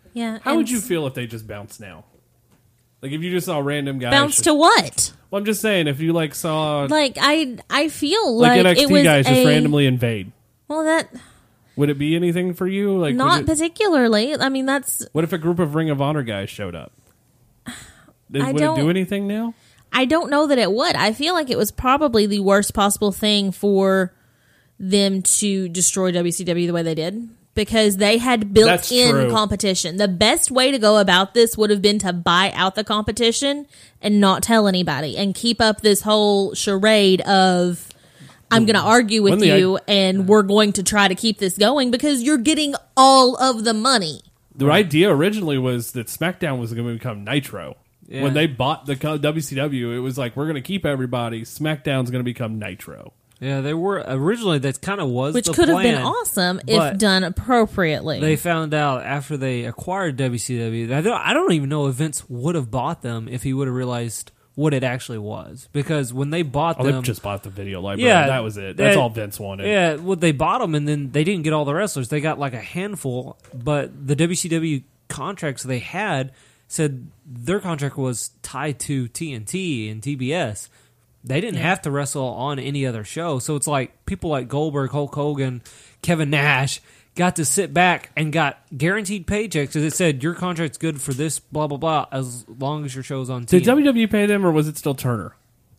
Yeah. How and would you feel if they just bounced now? Like if you just saw random guys bounce just- to what? Well, I'm just saying if you like saw Like I feel like like NXT it was guys just a- randomly invade. Well, that Would it be anything for you? Like not would it- particularly. I mean, that's what if a group of Ring of Honor guys showed up? Would it don't- do anything now? I don't know that it would. I feel like it was probably the worst possible thing for them to destroy WCW the way they did because they had That's built-in true. competition. The best way to go about this would have been to buy out the competition and not tell anybody and keep up this whole charade of I'm going to argue with When the- you and we're going to try to keep this going because you're getting all of the money. The idea originally was that SmackDown was going to become Nitro. Yeah. When they bought the WCW, it was like, we're going to keep everybody. SmackDown's going to become Nitro. Yeah, they were originally. That kind of was Which the could have been plan. awesome but if done appropriately. They found out after they acquired WCW. I don't even know if Vince would have bought them if he would have realized what it actually was. Because when they bought Oh, them, they just bought the video library. Yeah, that was it. That's that- all Vince wanted. yeah, well, they bought them and then they didn't get all the wrestlers. They got like a handful, but the WCW contracts they had said their contract was tied to TNT and TBS. They didn't have to wrestle on any other show. So it's like people like Goldberg, Hulk Hogan, Kevin Nash got to sit back and got guaranteed paychecks because it said your contract's good for this, blah, blah, blah, as long as your show's on Did TV. WWE pay them, or was it still Turner?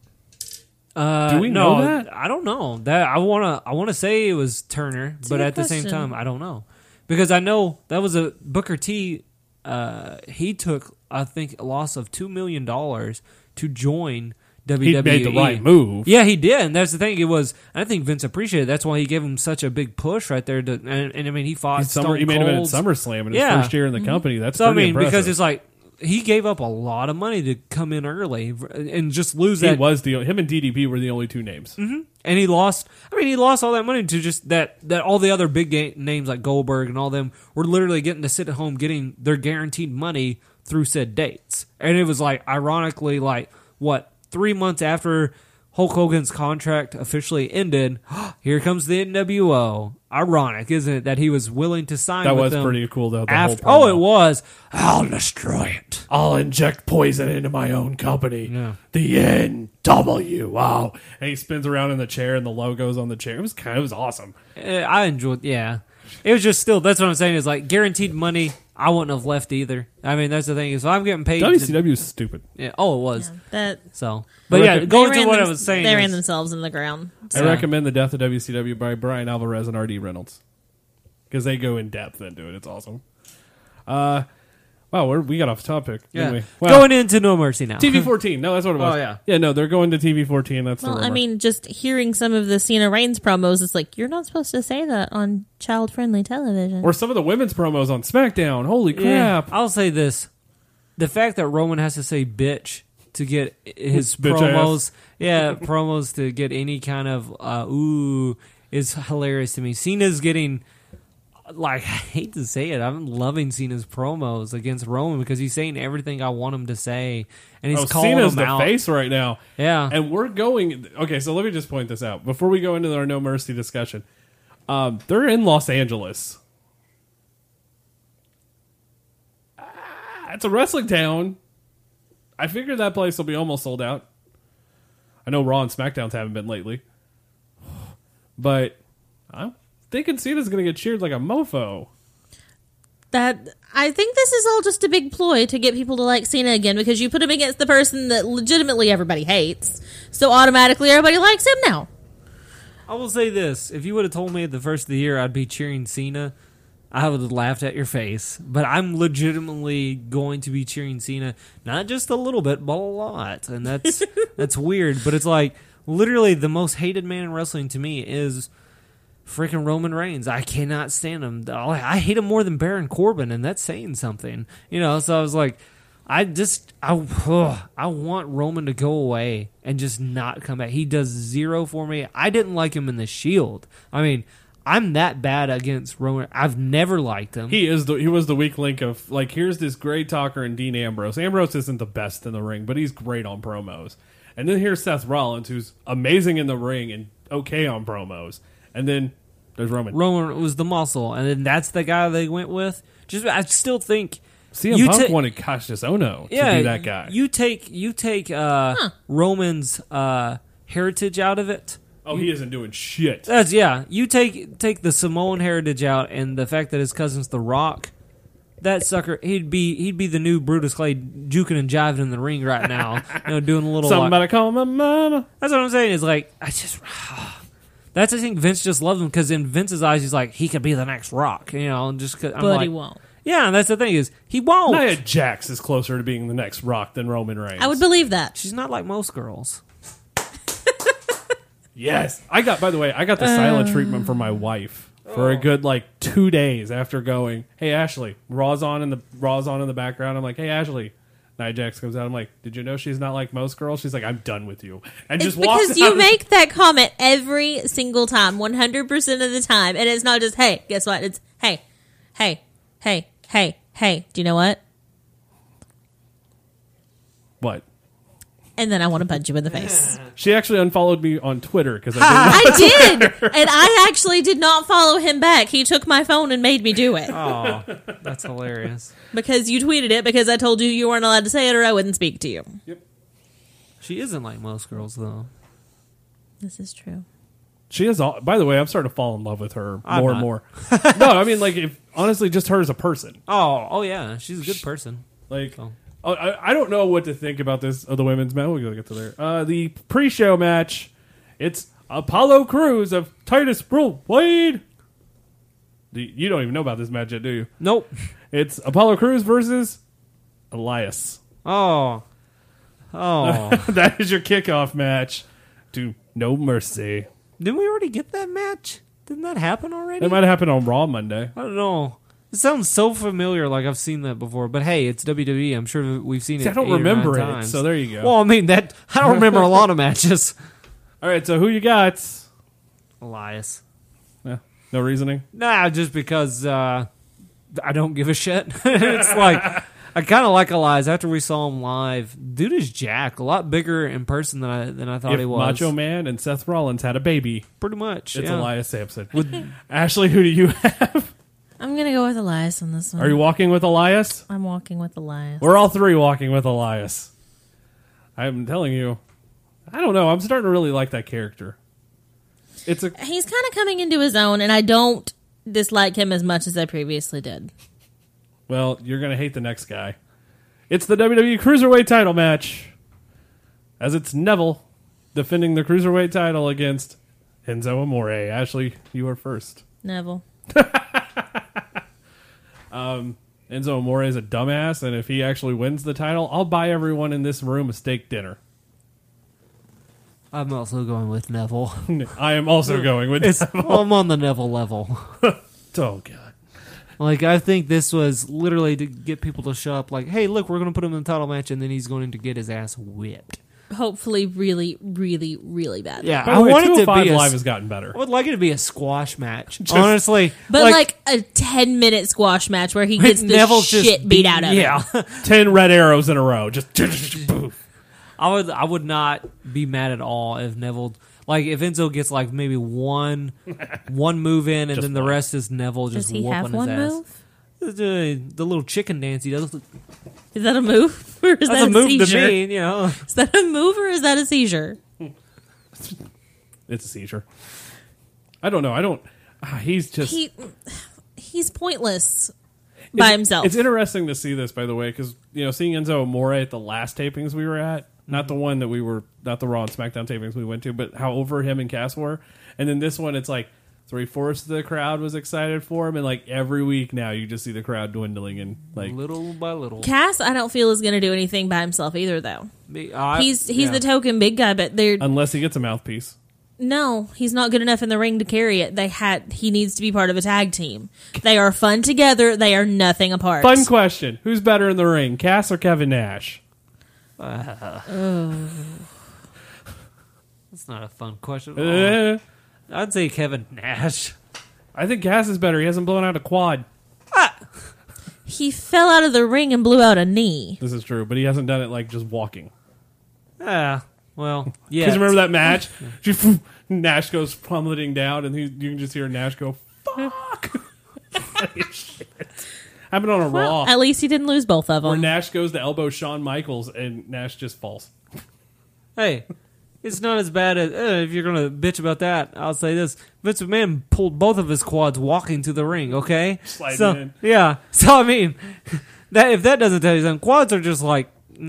Do we no, know that? I don't know. That I wanna say it was Turner, but good at the same question. time, I don't know because I know that was a Booker T. He took I think a loss of $2 million to join WWE. He made the right move. Yeah, he did, and that's the thing. It was I think Vince appreciated it. That's why he gave him such a big push right there. And I mean, he fought Stone He made him at Cold. SummerSlam in his Yeah. first year in the company. That's So I pretty mean, impressive. because it's like he gave up a lot of money to come in early and just lose he that. was him and DDP were the only two names. And he lost. I mean, he lost all that money to just that all the other big names like Goldberg and all them were literally getting to sit at home getting their guaranteed money through said dates. And it was like, ironically, like what 3 months after Hulk Hogan's contract officially ended, here comes the NWO. Ironic, isn't it, that he was willing to sign That with was them pretty cool, though. The after. whole promo. Oh, it was. I'll destroy it. I'll inject poison into my own company. Yeah. The NW. Wow. And he spins around in the chair, and the logo's on the chair. It was awesome. I enjoyed. Yeah, it was just still. That's what I'm saying. Is like guaranteed money. I wouldn't have left either. I mean, that's the thing. Is if I'm getting paid. WCW is stupid. Yeah. Oh, it was. that So, but yeah, They going they to ran what I them- was saying. They ran is- themselves in the ground. I So- recommend The Death of WCW by Brian Alvarez and R.D. Reynolds because they go in depth into it. It's awesome. Wow, we got off topic. yeah. Didn't we? Well, Going into No Mercy now. TV14. No, that's what it was. Oh, yeah. Yeah, no, they're going to TV14. That's Well, the I rumor. mean, just hearing some of the Cena Reigns promos, it's like, you're not supposed to say that on child-friendly television. Or some of the women's promos on SmackDown. Holy Yeah, crap. I'll say this: the fact that Roman has to say "bitch" to get his Bitch promos, promos to get any kind of ooh is hilarious to me. Cena's getting. Like, I hate to say it, I'm loving Cena's promos against Roman because he's saying everything I want him to say, and he's calling Cena's him the out. face right now. Yeah. And we're going... Okay, so let me just point this out. Before we go into our No Mercy discussion, they're in Los Angeles. It's a wrestling town. I figure that place will be almost sold out. I know Raw and SmackDowns haven't been lately. But I'm thinking Cena's going to get cheered like a mofo. That I think this is all just a big ploy to get people to like Cena again because you put him against the person that legitimately everybody hates. So automatically everybody likes him now. I will say this: if you would have told me at the first of the year I'd be cheering Cena, I would have laughed at your face. But I'm legitimately going to be cheering Cena, not just a little bit, but a lot, and that's that's weird. But it's like literally the most hated man in wrestling to me is freaking Roman Reigns. I cannot stand him. I hate him more than Baron Corbin, and that's saying something, you know. So I was like, I want Roman to go away and just not come back. He does zero for me. I didn't like him in the Shield. I mean, I'm that bad against Roman. I've never liked him. He was the weak link of, like, here's this great talker in Dean Ambrose. Ambrose isn't the best in the ring, but he's great on promos. And then here's Seth Rollins, who's amazing in the ring and okay on promos. And then There's Roman. Roman was the muscle, and then that's the guy they went with. I still think CM Punk wanted Cassius Ohno to be that guy. You take Roman's heritage out of it. Oh, he isn't doing shit. You take the Samoan heritage out, and the fact that his cousin's The Rock. That sucker, he'd be the new Brutus Clay, juking and jiving in the ring right now, doing a little somebody call my mama. That's what I'm saying. Is like I think Vince just loves him because in Vince's eyes, he's like he could be the next Rock, just. But he won't. Yeah, and that's the thing is he won't. Nia Jax is closer to being the next Rock than Roman Reigns. I would believe that. She's not like most girls. Yes, I got the silent treatment for my wife. For a good 2 days after going, hey Ashley, Raw's on in the background. I'm like, hey Ashley, Nia Jax comes out. I'm like, did you know she's not like most girls? She's like, I'm done with you, and it's just walks because you make that comment every single time, 100% of the time, and it's not just hey, guess what? It's hey. Do you know what? What? And then I want to punch you in the face. She actually unfollowed me on Twitter because I did, and I actually did not follow him back. He took my phone and made me do it. Oh, that's hilarious. Because you tweeted it because I told you weren't allowed to say it or I wouldn't speak to you. Yep. She isn't like most girls, though. This is true. She is. By the way, I'm starting to fall in love with her more and more. No, I mean, honestly, just her as a person. Oh yeah, she's a good person. I don't know what to think about this of the women's match. We're gonna get to there. The pre-show match. It's Apollo Crews of Titus Brule Wade. You don't even know about this match yet, do you? Nope. It's Apollo Crews versus Elias. Oh. That is your kickoff match to No Mercy. Didn't we already get that match? Didn't that happen already? It might have happened on Raw Monday. I don't know. It sounds so familiar, like I've seen that before. But hey, it's WWE. I'm sure we've seen it. I don't 8 or 9 remember it, times. so there you go. Well, I mean I don't remember a lot of matches. All right, so who you got? Elias. Yeah, no reasoning. Nah, just because I don't give a shit. It's like I kind of like Elias after we saw him live. Dude is jacked, a lot bigger in person than I thought he was. Macho Man and Seth Rollins had a baby, pretty much. It's yeah. Elias Sampson. Ashley, who do you have? I'm going to go with Elias on this one. Are you walking with Elias? I'm walking with Elias. We're all three walking with Elias. I'm telling you, I don't know. I'm starting to really like that character. He's kind of coming into his own, and I don't dislike him as much as I previously did. Well, you're going to hate the next guy. It's the WWE Cruiserweight title match. As it's Neville defending the Cruiserweight title against Enzo Amore. Ashley, you are first. Neville. Enzo Amore is a dumbass, and if he actually wins the title, I'll buy everyone in this room a steak dinner. I'm also going with Neville. I am also going with Neville. I'm on the Neville level. Oh, God. I think this was literally to get people to show up. Like, hey, look, we're going to put him in the title match, and then he's going to get his ass whipped. Hopefully really, really, really bad. Yeah, By the way, want it to 205 be Live has gotten better. I would like it to be a squash match, honestly. But like a 10-minute squash match where he gets the Neville shit beat out of him. Yeah. 10 red arrows in a row. Just poof. I would not be mad at all if Neville, if Enzo gets maybe one move in, and then the rest is Neville just Does he whooping have his one ass. move? The little chicken dance he does. Is that a move? Or is That's that a move seizure? to me, Is that a move or is that a seizure? It's a seizure. I don't know. He's just... He's pointless by himself. It's interesting to see this, by the way, because, seeing Enzo Amore at the last tapings we were at, not the one that not the Raw and SmackDown tapings we went to, but how over him and Cass were. And then this one, it's 3/4 of the crowd was excited for him, and every week now you just see the crowd dwindling and little by little. Cass, I don't feel is going to do anything by himself either, though. He's yeah. the token big guy, but unless he gets a mouthpiece. No, he's not good enough in the ring to carry it. He needs to be part of a tag team. They are fun together. They are nothing apart. Fun question: who's better in the ring, Cass or Kevin Nash? That's not a fun question at all. I'd say Kevin Nash. I think Cass is better. He hasn't blown out a quad. He fell out of the ring and blew out a knee. This is true, but he hasn't done it just walking. Well, Well, yeah. Because remember that match? Nash goes plummeting down, and you can just hear Nash go, fuck. Shit. Happened on a Well, Raw. at least he didn't lose both of Where them. Nash goes to elbow Shawn Michaels, and Nash just falls. Hey, it's not as bad as if you're gonna bitch about that. I'll say this: Vince McMahon pulled both of his quads walking to the ring. Okay, Sliding in. Yeah. So I mean, that if that doesn't tell you something, quads are just like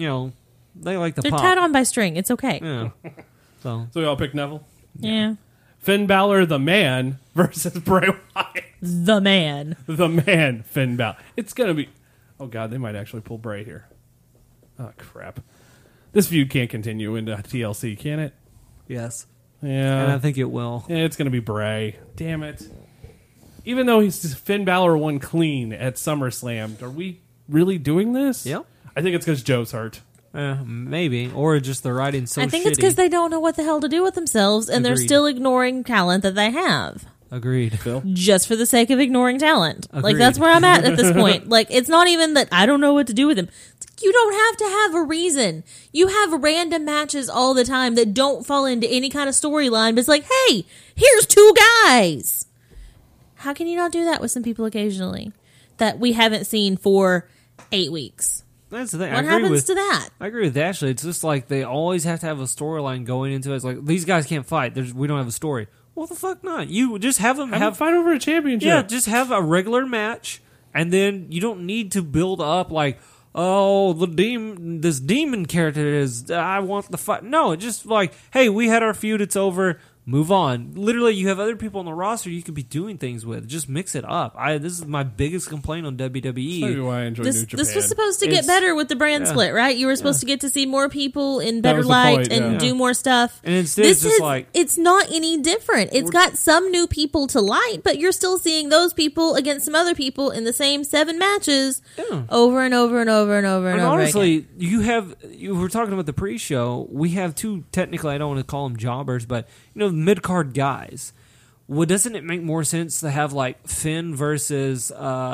they like to They're pop. tied on by string. It's okay. Yeah. So So we all pick Neville. Yeah. Finn Balor, the man, versus Bray Wyatt. The man. The man, Finn Balor. It's going to be... Oh, God, they might actually pull Bray here. Oh, crap. This feud can't continue into TLC, can it? yes, Yeah. and I think it will. Yeah, it's going to be Bray. Damn it. Even though Finn Balor won clean at SummerSlam, are we really doing this? Yep. I think it's because Joe's hurt. Maybe, or just the writing so I think shitty. it's because they don't know what the hell to do with themselves, and they're Agreed. still ignoring talent that they have. Agreed. Just for the sake of ignoring talent. Like, Agreed. that's where I'm at this point. Like, it's not even that I don't know what to do with him. It's like, you don't have to have a reason. You have random matches all the time that don't fall into any kind of storyline, but it's like, hey, here's two guys. How can you not do that with some people occasionally that we haven't seen for 8 weeks? That's the thing. What happens to that? I agree with Ashley. It's just like they always have to have a storyline going into it. It's like, these guys can't fight. We don't have a story. Well, the fuck not? You just have them Have a fight over a championship. Yeah, just have a regular match, and then you don't need to build up like, oh, this demon character is, I want the fight. No, just like, hey, we had our feud, it's over, move on. Literally, you have other people on the roster you could be doing things with. Just mix it up. This is my biggest complaint on WWE. Maybe why I enjoy New Japan. This was supposed to get It's- better with the brand split, right? You were supposed to get to see more people in That better was the light point, and yeah. do more stuff. And instead it's just like- it's not any different. It's got some new people to light, but you're still seeing those people against some other people in the same 7 matches over and over and over and over and And over honestly, again. you were talking about the pre-show. We have 2, technically, I don't want to call them jobbers, but mid-card guys. Well, doesn't it make more sense to have like Finn versus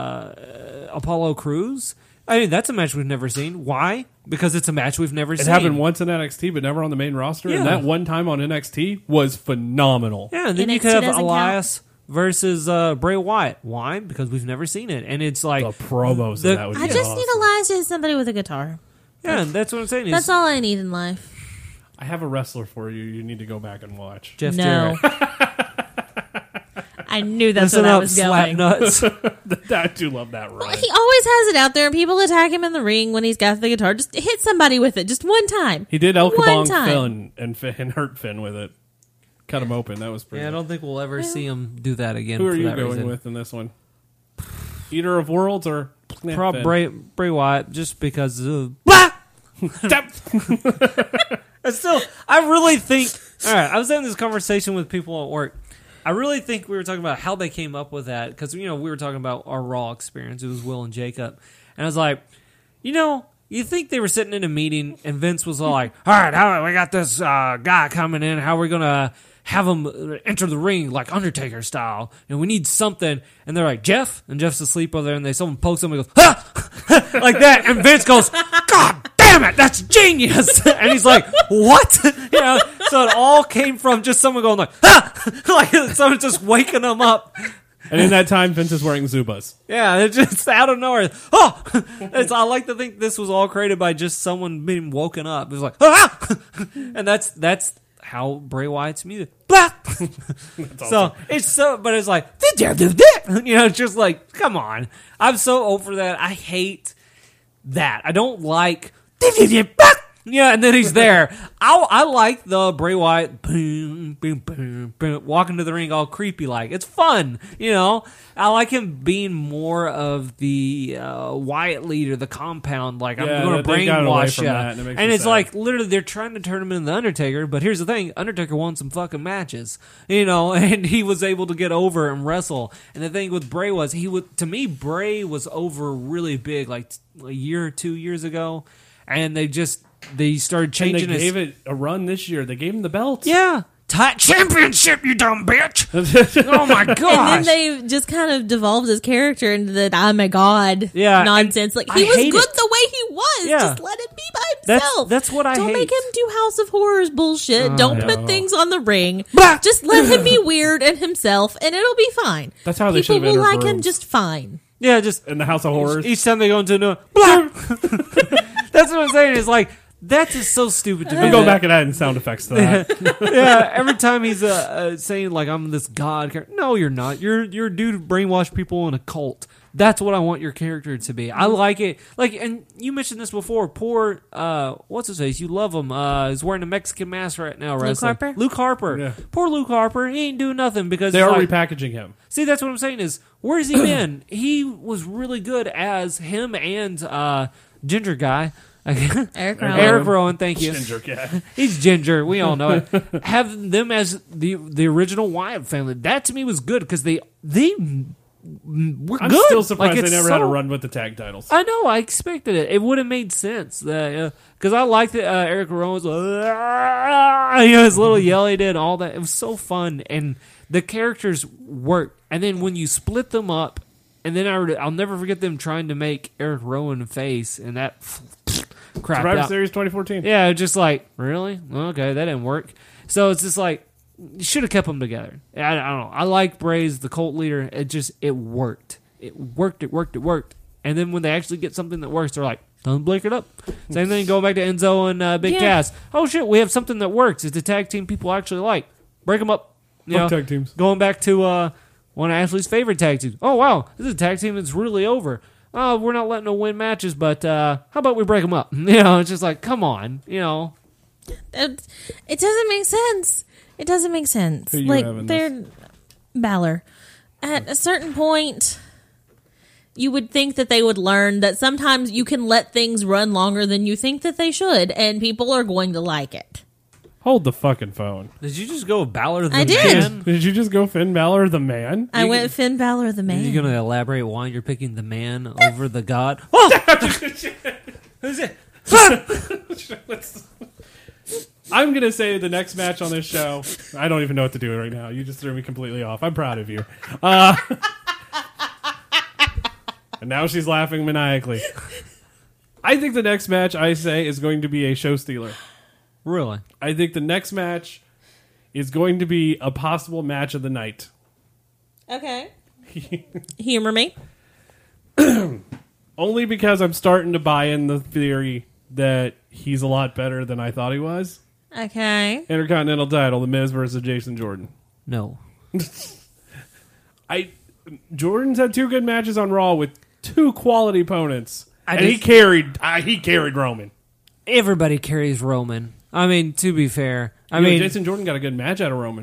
Apollo Crews? I mean, that's a match we've never seen. Why? Because it's a match we've never It seen. happened once in NXT, but never on the main roster. Yeah. And that one time on NXT was phenomenal. Yeah, and then you NXT could have doesn't Elias versus Bray Wyatt. Why? Because we've never seen it, and it's like The promos The- in that would be I just awesome. need Elias to hit somebody with a guitar. yeah, and that's what I'm saying. That's Is all I need in life. I have a wrestler for you. You need to go back and watch. Jeff No. Jarrett. I knew that's Listen where that up, was slap going. nuts. I do love that run. He always has it out there, and people attack him in the ring when he's got the guitar. Just hit somebody with it, just one time. He did El One Kabong time. Finn and hurt Finn with it. Cut him open. That was pretty. Yeah, I don't think we'll ever see him do that again. Who are for you that going reason. with in this one? Eater of Worlds or Prob Finn? Bray Wyatt, just because. Tap. I really think. All right, I was having this conversation with people at work. I really think we were talking about how they came up with that because we were talking about our Raw experience. It was Will and Jacob, and I was like, you think they were sitting in a meeting and Vince was all like, "All right, we got this guy coming in. How are we gonna have him enter the ring like Undertaker style? We need something." And they're like, "Jeff," and Jeff's asleep over there, and someone pokes him and goes, "Ha!" like that, and Vince goes, "God damn it, that's genius!" And he's like, "What?" So it all came from just someone going like, "Ha!" Like someone just waking them up. And in that time, Vince is wearing Zubas. Yeah, it's just out of nowhere. Oh, I like to think this was all created by just someone being woken up. It was like, ah! And that's how Bray Wyatt's music. Blah! So it's but it's like, it's just like, come on. I'm so over that. I hate that. I don't like, and then he's there. I like the Bray Wyatt boom, boom, boom, boom, walking to the ring all creepy like. It's fun, I like him being more of the Wyatt leader, the compound. Like, I'm going to they got away brainwash from you. that, and it makes And me it's sad. like literally they're trying to turn him into the Undertaker. But here's the thing: Undertaker won some fucking matches, and he was able to get over and wrestle. And the thing with Bray was to me, Bray was over really big, like a year or 2 years ago, and they started And changing they gave it a run this year. They gave him the belt. Yeah. Championship, you dumb bitch. Oh my gosh. And then they just kind of devolved his character into that "I'm a god" Yeah, nonsense. Like, I he was hate good it. the way he was. Yeah. Just let him be by himself. That's what I Don't hate. make him do House of Horrors bullshit. Don't put things on the ring. Blah! Just let him be weird and himself, and it'll be fine. That's how they People should have will entered like him rooms. just fine. Yeah, just In the House of Horrors. each time they go into a new blah. That's what I'm saying. It's like that's just so stupid to me. I'm going that- back and adding sound effects to that. Yeah, every time he's saying like I'm this god character. No, you're not. You're a dude who brainwashed people in a cult. That's what I want your character to be. I like it. Like, and you mentioned this before. Poor what's his face? You love him. He's wearing a Mexican mask right now. Wrestling. Harper? Luke Harper. Yeah. Poor Luke Harper. He ain't doing nothing because They he's are like, repackaging him. see, that's what I'm saying is where's he been? He was really good as him and Ginger guy. Eric Rowan. Eric Rowan, thank you. Ginger cat. He's Ginger. We all know it. Having them as the original Wyatt family, that to me was good because they were I'm good. still surprised Like, they it's never had a so- run with the tag titles. I know. I expected it. It would have made sense because I liked that Eric Rowan was his little yell he did, all that. It was so fun, and the characters worked. And then when you split them up, and then I'll never forget them trying to make Eric Rowan face, and that crap Survivor out. Series 2014. Yeah, just like, really? Okay, that didn't work. So it's just like, you should have kept them together. I don't know. I like Bray's the cult leader. It worked. It worked. And then when they actually get something that works, they're like, don't break it up. Same thing going back to Enzo and Big Yeah. Cass. Oh, shit, we have something that works. It's a tag team people actually like. Break them up. You Fuck know, tag teams. Going back to one of Ashley's favorite tag teams. Oh, wow, this is a tag team that's really over. Oh, we're not letting them win matches, but how about we break them up? You know, it's just like, come on, you know. It doesn't make sense. It doesn't make sense. Who you Like have in they're Balor. At a certain point, you would think that they would learn that sometimes you can let things run longer than you think that they should, and people are going to like it. Hold the fucking phone. Did you just go Balor the I did. Man? Did you just go Finn Balor the man? I went Finn Balor the Are man. you going to elaborate why you're picking the man over the god? Oh! Who's it? I'm going to say the next match on this show, I don't even know what to do right now. You just threw me completely off. I'm proud of you. And now she's laughing maniacally. I think the next match, I say, is going to be a show stealer. Really? I think the next match is going to be a possible match of the night. Okay. Humor me. Only because I'm starting to buy in the theory that he's a lot better than I thought he was. Okay. Intercontinental title, The Miz versus Jason Jordan. No. Jordan's had 2 good matches on Raw with 2 quality opponents. And he just- carried Roman. Everybody carries Roman. I mean, to be fair. I You know, mean, Jason Jordan got a good match out of Roman.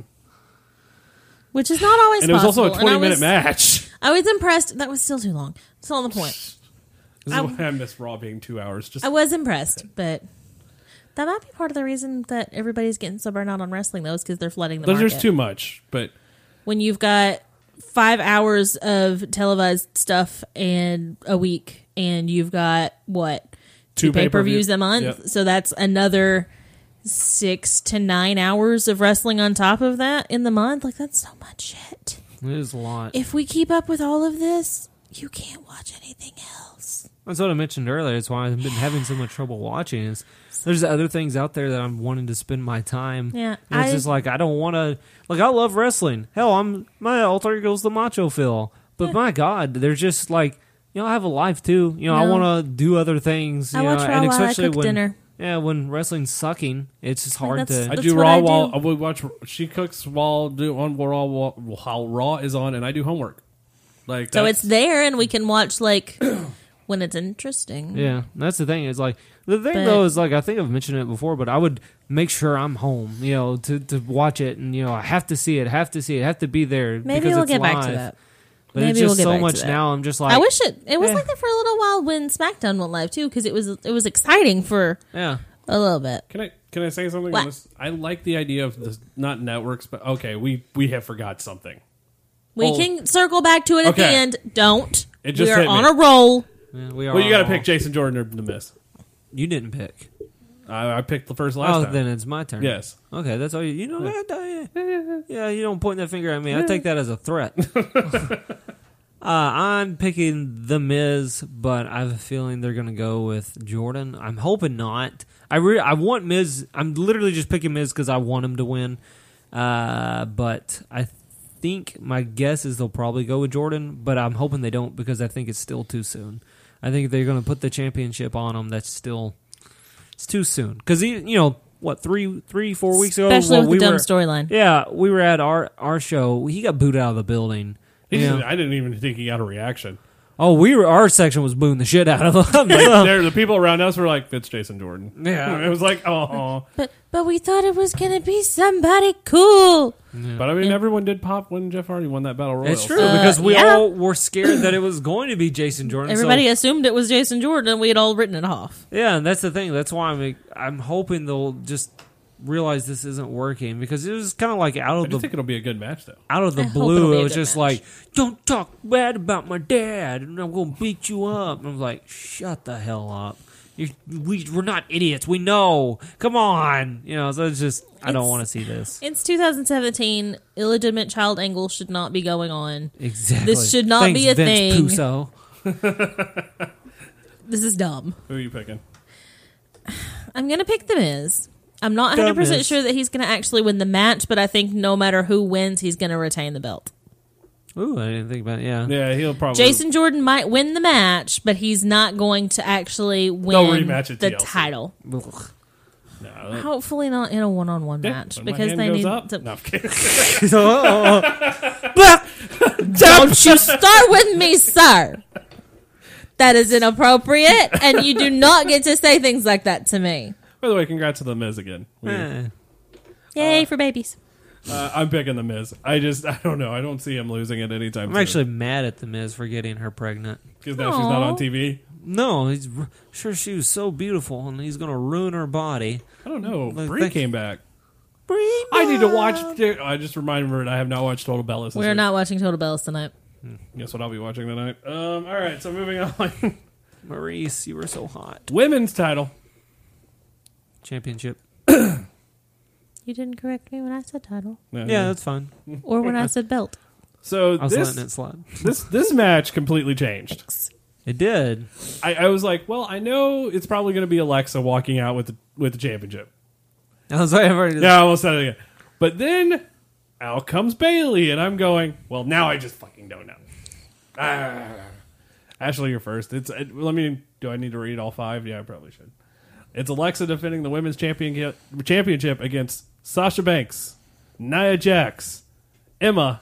Which is not always And it was possible. also a 20-minute match. I was impressed. That was still too long. Still on the point. This is why I miss Raw being 2 hours. Just I was impressed, but that might be part of the reason that everybody's getting so burned out on wrestling, though, is because they're flooding the there's market. just too much. But When you've got 5 hours of televised stuff and a week, and you've got, what, 2 pay-per-views a month? Yep. So that's another 6 to 9 hours of wrestling on top of that in the month. Like, that's so much shit. it is a lot. If we keep up with all of this, you can't watch anything else. That's what I mentioned earlier. It's why I've been having so much trouble watching. Is there's other things out there that I'm wanting to spend my time. Yeah, And it's just like I don't want to. Like I love wrestling. Hell, my alter ego's the Macho Phil. But my God, they're just like I have a life too. I No. want to do other things. I watch Raw and while I especially cook when dinner. yeah, when wrestling's sucking, it's just hard that's- to. I That's do what Raw I while do. I would watch. She cooks while while Raw is on, and I do homework. Like So that's- it's there, and we can watch, like, when it's interesting. Yeah, that's the thing. It's like the thing But- though is like I think I've mentioned it before, but I would make sure I'm home, to watch it, and I have to see it, have to be there. Maybe because we'll it's get back live. to that. But Maybe it's we'll just get so back to much that. now. I'm just like I wish it was Yeah. like that for a little while when SmackDown went live too, because it was exciting for yeah. a little bit. Can I say something What? on this? I like the idea of this, not networks, but okay, we have forgot something. We Oh. can circle back to it at the Okay. end. Don't. It just we are hit me. on a roll. Yeah, we are. Well, you got to all- pick Jason Jordan or The Miz. You didn't pick. I picked the first last Oh, time. then it's my turn. Yes. Okay, that's all you know. Yeah, you don't point that finger at me. I take that as a threat. I'm picking The Miz, but I have a feeling they're going to go with Jordan. I'm hoping not. I want Miz. I'm literally just picking Miz because I want him to win. But I think my guess is they'll probably go with Jordan, but I'm hoping they don't because I think it's still too soon. I think they're going to put the championship on him. It's too soon. Because, 3-4 weeks ago? Especially with the dumb storyline. Yeah, we were at our show. He got booed out of the building. I didn't even think he got a reaction. Oh, our section was booing the shit out of him. The people around us were like, "It's Jason Jordan." Yeah. It was like, oh. But we thought it was gonna be somebody cool. Yeah. But I mean, everyone did pop when Jeff Hardy won that Battle Royal. It's true because we all were scared that it was going to be Jason Jordan. Everybody assumed it was Jason Jordan, and we had all written it off. Yeah, and that's the thing. That's why I'm hoping they'll just realize this isn't working because it was kind of like I think it'll be a good match though. Out of the blue, it was just like, "Don't talk bad about my dad, and I'm gonna beat you up." And I was like, "Shut the hell up! We're not idiots. We know. Come on, So it's just I don't want to see this. It's 2017. Illegitimate child angle should not be going on. Exactly. This should not be a Vince thing. Puso. This is dumb. Who are you picking? I'm gonna pick The Miz. I'm not 100% sure that he's going to actually win the match, but I think no matter who wins, he's going to retain the belt. Ooh, I didn't think about it. Yeah. Yeah, he'll probably... Jason Jordan might win the match, but he's not going to actually win the title. Ugh. No, Hopefully not in a one-on-one match, because they need to... No, I'm kidding. Don't you start with me, sir. That is inappropriate, and you do not get to say things like that to me. By the way, congrats to The Miz again. Yay for babies. I'm picking The Miz. I don't know. I don't see him losing it anytime soon. I'm actually mad at The Miz for getting her pregnant. Because now she's not on TV? No, he's sure she was so beautiful, and he's going to ruin her body. I don't know. Brie came back. I need to watch... I just remembered I have not watched Total Bellas. We're not watching Total Bellas tonight. Guess what I'll be watching tonight. All right, so moving on. Maurice, you were so hot. Women's title. Championship. You didn't correct me when I said title. Yeah, that's fine. Or when I said belt. So I was letting it slide. This match completely changed. It did. I was like, well, I know it's probably going to be Alexa walking out with the championship. I was like, I've already... Yeah, I almost said it again. But then out comes Bayley, and I'm going, well, now I just fucking don't know. Ashley, you're first. Do I need to read all 5? Yeah, I probably should. It's Alexa defending the women's championship against Sasha Banks, Nia Jax, Emma,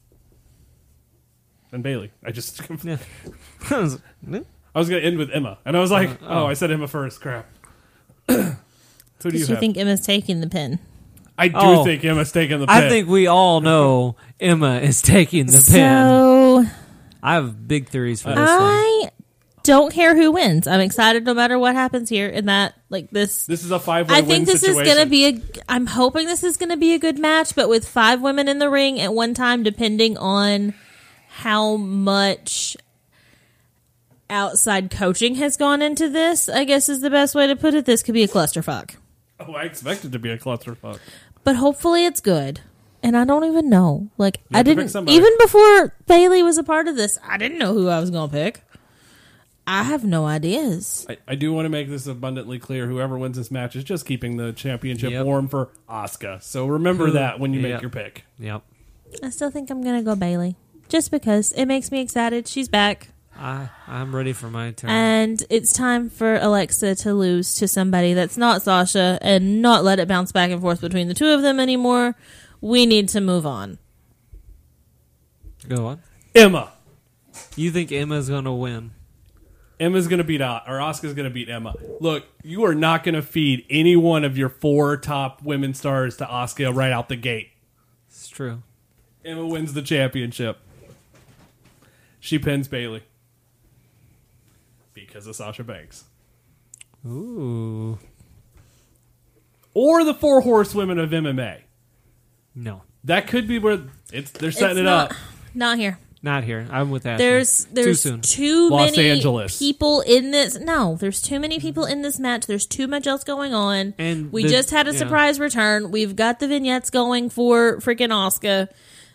and Bayley. I was going to end with Emma, and I was like, I said Emma first. Crap. Who do you have? think Emma's taking the pin? I do think Emma's taking the pin. I think we all know Emma is taking the pin. So I have big theories for this one. I don't care who wins. I'm excited no matter what happens here. In that, this is a 5-way I win think this situation. is going to be I'm hoping this is going to be a good match, but with 5 women in the ring at one time, depending on how much outside coaching has gone into this, I guess is the best way to put it. This could be a clusterfuck. Oh, I expect it to be a clusterfuck. But hopefully it's good. And I don't even know. I pick didn't, somebody. even before Bayley was a part of this, I didn't know who I was going to pick. I have no ideas. I do want to make this abundantly clear. Whoever wins this match is just keeping the championship warm for Asuka. So remember that when you make your pick. Yep. I still think I'm going to go Bayley. Just because it makes me excited. She's back. I'm ready for my turn. And it's time for Alexa to lose to somebody that's not Sasha and not let it bounce back and forth between the two of them anymore. We need to move on. Go on. Emma. You think Emma's going to win? Emma's going to beat Asuka's going to beat Emma. Look, you are not going to feed any one of your 4 top women stars to Asuka right out the gate. It's true. Emma wins the championship. She pins Bayley. Because of Sasha Banks. Ooh. Or the 4 horsewomen of MMA. No. That could be where they're setting it up. Not here. Not here. I'm with Ashley. There's too soon. Too Los many Angeles. people in this. No, there's too many people in this match. There's too much else going on. And we just had a surprise return. We've got the vignettes going for freaking Asuka.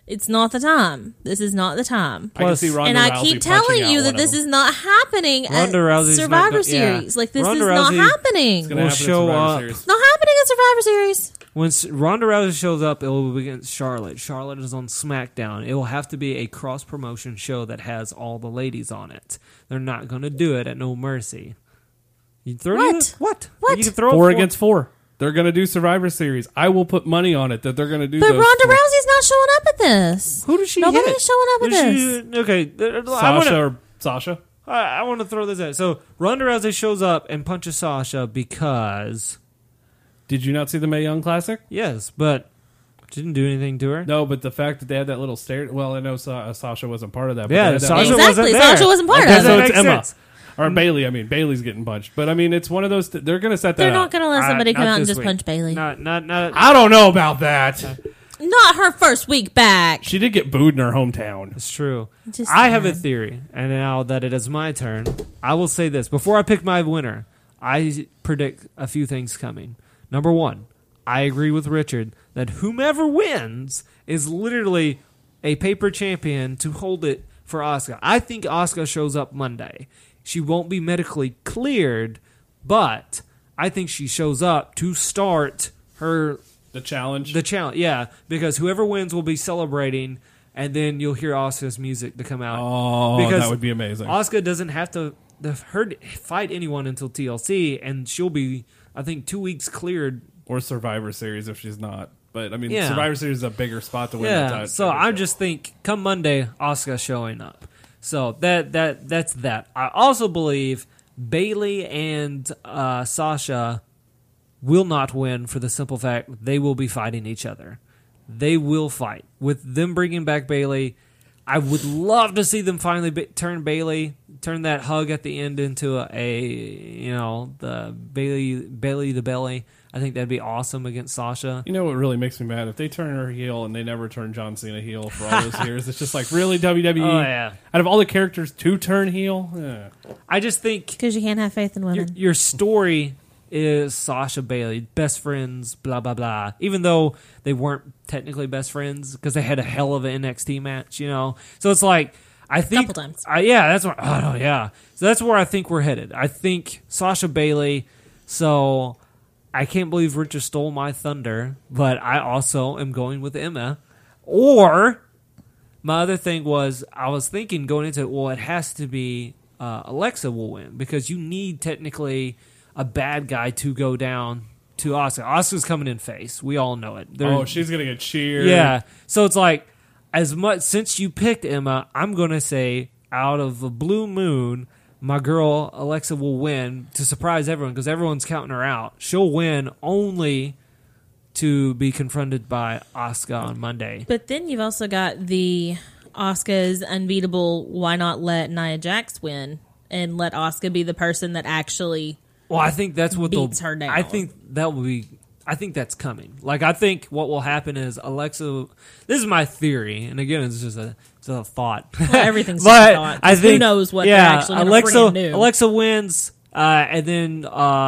It's not the time. This is not the time. I can see Ronda And I Rousey keep punching telling out you one that of this them. is not happening at Ronda Rousey's not Survivor go- yeah. Series. Like, this Ronda is not Rousey- happening. It's gonna will happen in show Survivor up. Series. Not happening at Survivor Series. When Ronda Rousey shows up, it will be against Charlotte. Charlotte is on SmackDown. It will have to be a cross-promotion show that has all the ladies on it. They're not going to do it at No Mercy. You throw What? What? What? You can throw Four against four. They're going to do Survivor Series. I will put money on it that they're going to do But those Ronda four. Rousey's not showing up at this. Who does she Nobody hit? is showing up at Does this. she- okay, Sasha or Sasha? I want to throw this out. So Ronda Rousey shows up and punches Sasha because Did you not see the Mae Young Classic? yes, but she didn't do anything to her. No, but the fact that they had that little stare. Well, I know Sasha wasn't part of that. But Yeah, they had that Sasha little- Exactly, wasn't there. Sasha wasn't part of That it. So doesn't it's make Emma sense. or Bailey. I mean, Bailey's getting punched, but I mean, it's one of those. They're going to set that They're not up. going to let somebody come Not out and this just week. punch Bailey. Not. I don't know about that. Not her first week back. She did get booed in her hometown. It's true. Just I have a sad. theory, and now that it is my turn, I will say this. Before I pick my winner, I predict a few things coming. Number one, I agree with Richard that whomever wins is literally a paper champion to hold it for Asuka. I think Asuka shows up Monday. She won't be medically cleared, but I think she shows up to start her The challenge. the challenge. Yeah, because whoever wins will be celebrating, and then you'll hear Asuka's music to come out. oh, because that would be amazing. Asuka doesn't have to fight anyone until TLC, and she'll be, I think, 2 weeks cleared. Or Survivor Series if she's not. But I mean, Yeah. Survivor Series is a bigger spot to win. the Yeah, title. so I just think come Monday, Asuka showing up. So that's that. I also believe Bailey and Sasha will not win for the simple fact they will be fighting each other. They will fight. With them bringing back Bailey, I would love to see them finally turn that hug at the end into the Bailey the belly. I think that'd be awesome against Sasha. You know what really makes me mad? If they turn her heel and they never turn John Cena heel for all those years, it's just like, really, WWE? Oh, yeah. Out of all the characters to turn heel? I just think Because you can't have faith in women. your story is Sasha Bailey, best friends, blah, blah, blah. Even though they weren't technically best friends because they had a hell of an NXT match, you know? So it's like, I think... Couple times. Yeah, that's what... Oh, yeah. So that's where I think we're headed. I think Sasha Bailey, so... I can't believe Richard stole my thunder, but I also am going with Emma. Or, my other thing was, I was thinking going into it, well, it has to be Alexa will win because you need technically a bad guy to go down to Asuka. Asuka's coming in face. We all know it. She's going to get cheered. Yeah. So it's like, as much since you picked Emma, I'm going to say out of a blue moon, my girl Alexa will win to surprise everyone because everyone's counting her out. She'll win only to be confronted by Asuka on Monday. But then you've also got the Asuka's unbeatable, why not let Nia Jax win and let Asuka be the person that actually... Well, I think that's what beats her down. I think that will be. I think that's coming. Like, I think what will happen is Alexa. This is my theory, and again, it's just a thought. Well, everything's but just a thought, 'cause I think who knows what they're yeah, actually gonna Alexa. friggin' do. Alexa wins, and then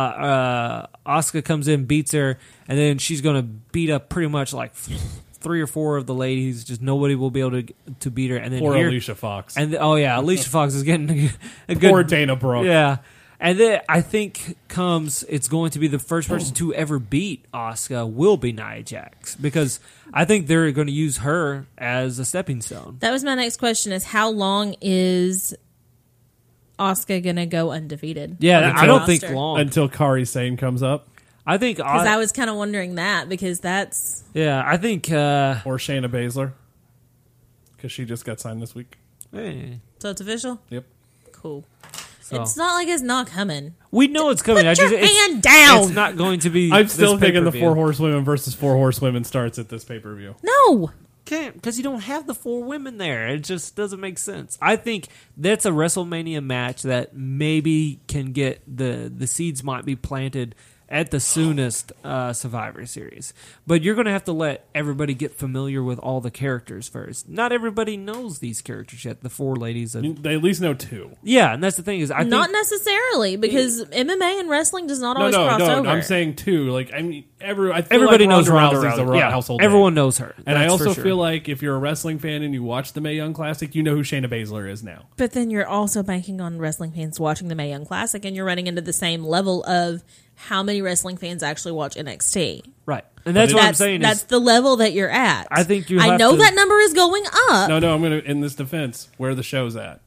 Asuka comes in, beats her, and then she's going to beat up pretty much like 3 or 4 of the ladies. Just nobody will be able to beat her. And then Poor here, Alicia Fox. and Alicia Fox is getting a good. Poor Dana Brooke. Yeah. And then I think it's going to be the first person to ever beat Asuka will be Nia Jax because I think they're going to use her as a stepping stone. That was my next question: is how long is Asuka gonna go undefeated? Yeah, I don't think Roster? long. Until Kairi Sane comes up. I think Because I was kind of wondering that because that's I think Or Shayna Baszler. Because she just got signed this week. hey, so it's official. Yep. Cool. So. It's not like it's not coming. we know it's coming. Put your it's, hand down. It's not going to be. I'm still this thinking the pay-per-view. 4 Horsewomen versus 4 Horsewomen starts at this pay-per-view. No. Can't because you don't have the 4 women there. It just doesn't make sense. I think that's a WrestleMania match that maybe can get the seeds might be planted at the soonest Survivor Series. But you're going to have to let everybody get familiar with all the characters first. Not everybody knows these characters yet. The 4 ladies. They at least know 2. Yeah, and that's the thing is, I Not think necessarily, because MMA and wrestling does not always cross over. I'm saying 2. Like, I mean, I feel everybody like knows Ronda Ronda Rousey's Rousey. a household Everyone name. knows her. And I That's also for sure. feel like if you're a wrestling fan and you watch the Mae Young Classic, you know who Shayna Baszler is now. But then you're also banking on wrestling fans watching the Mae Young Classic, and you're running into the same level of how many wrestling fans actually watch NXT. Right. And that's what I'm saying. That's Is, the level that you're at. I think you I have know to- that number is going up. No, I'm going to, in this defense, where the show's at.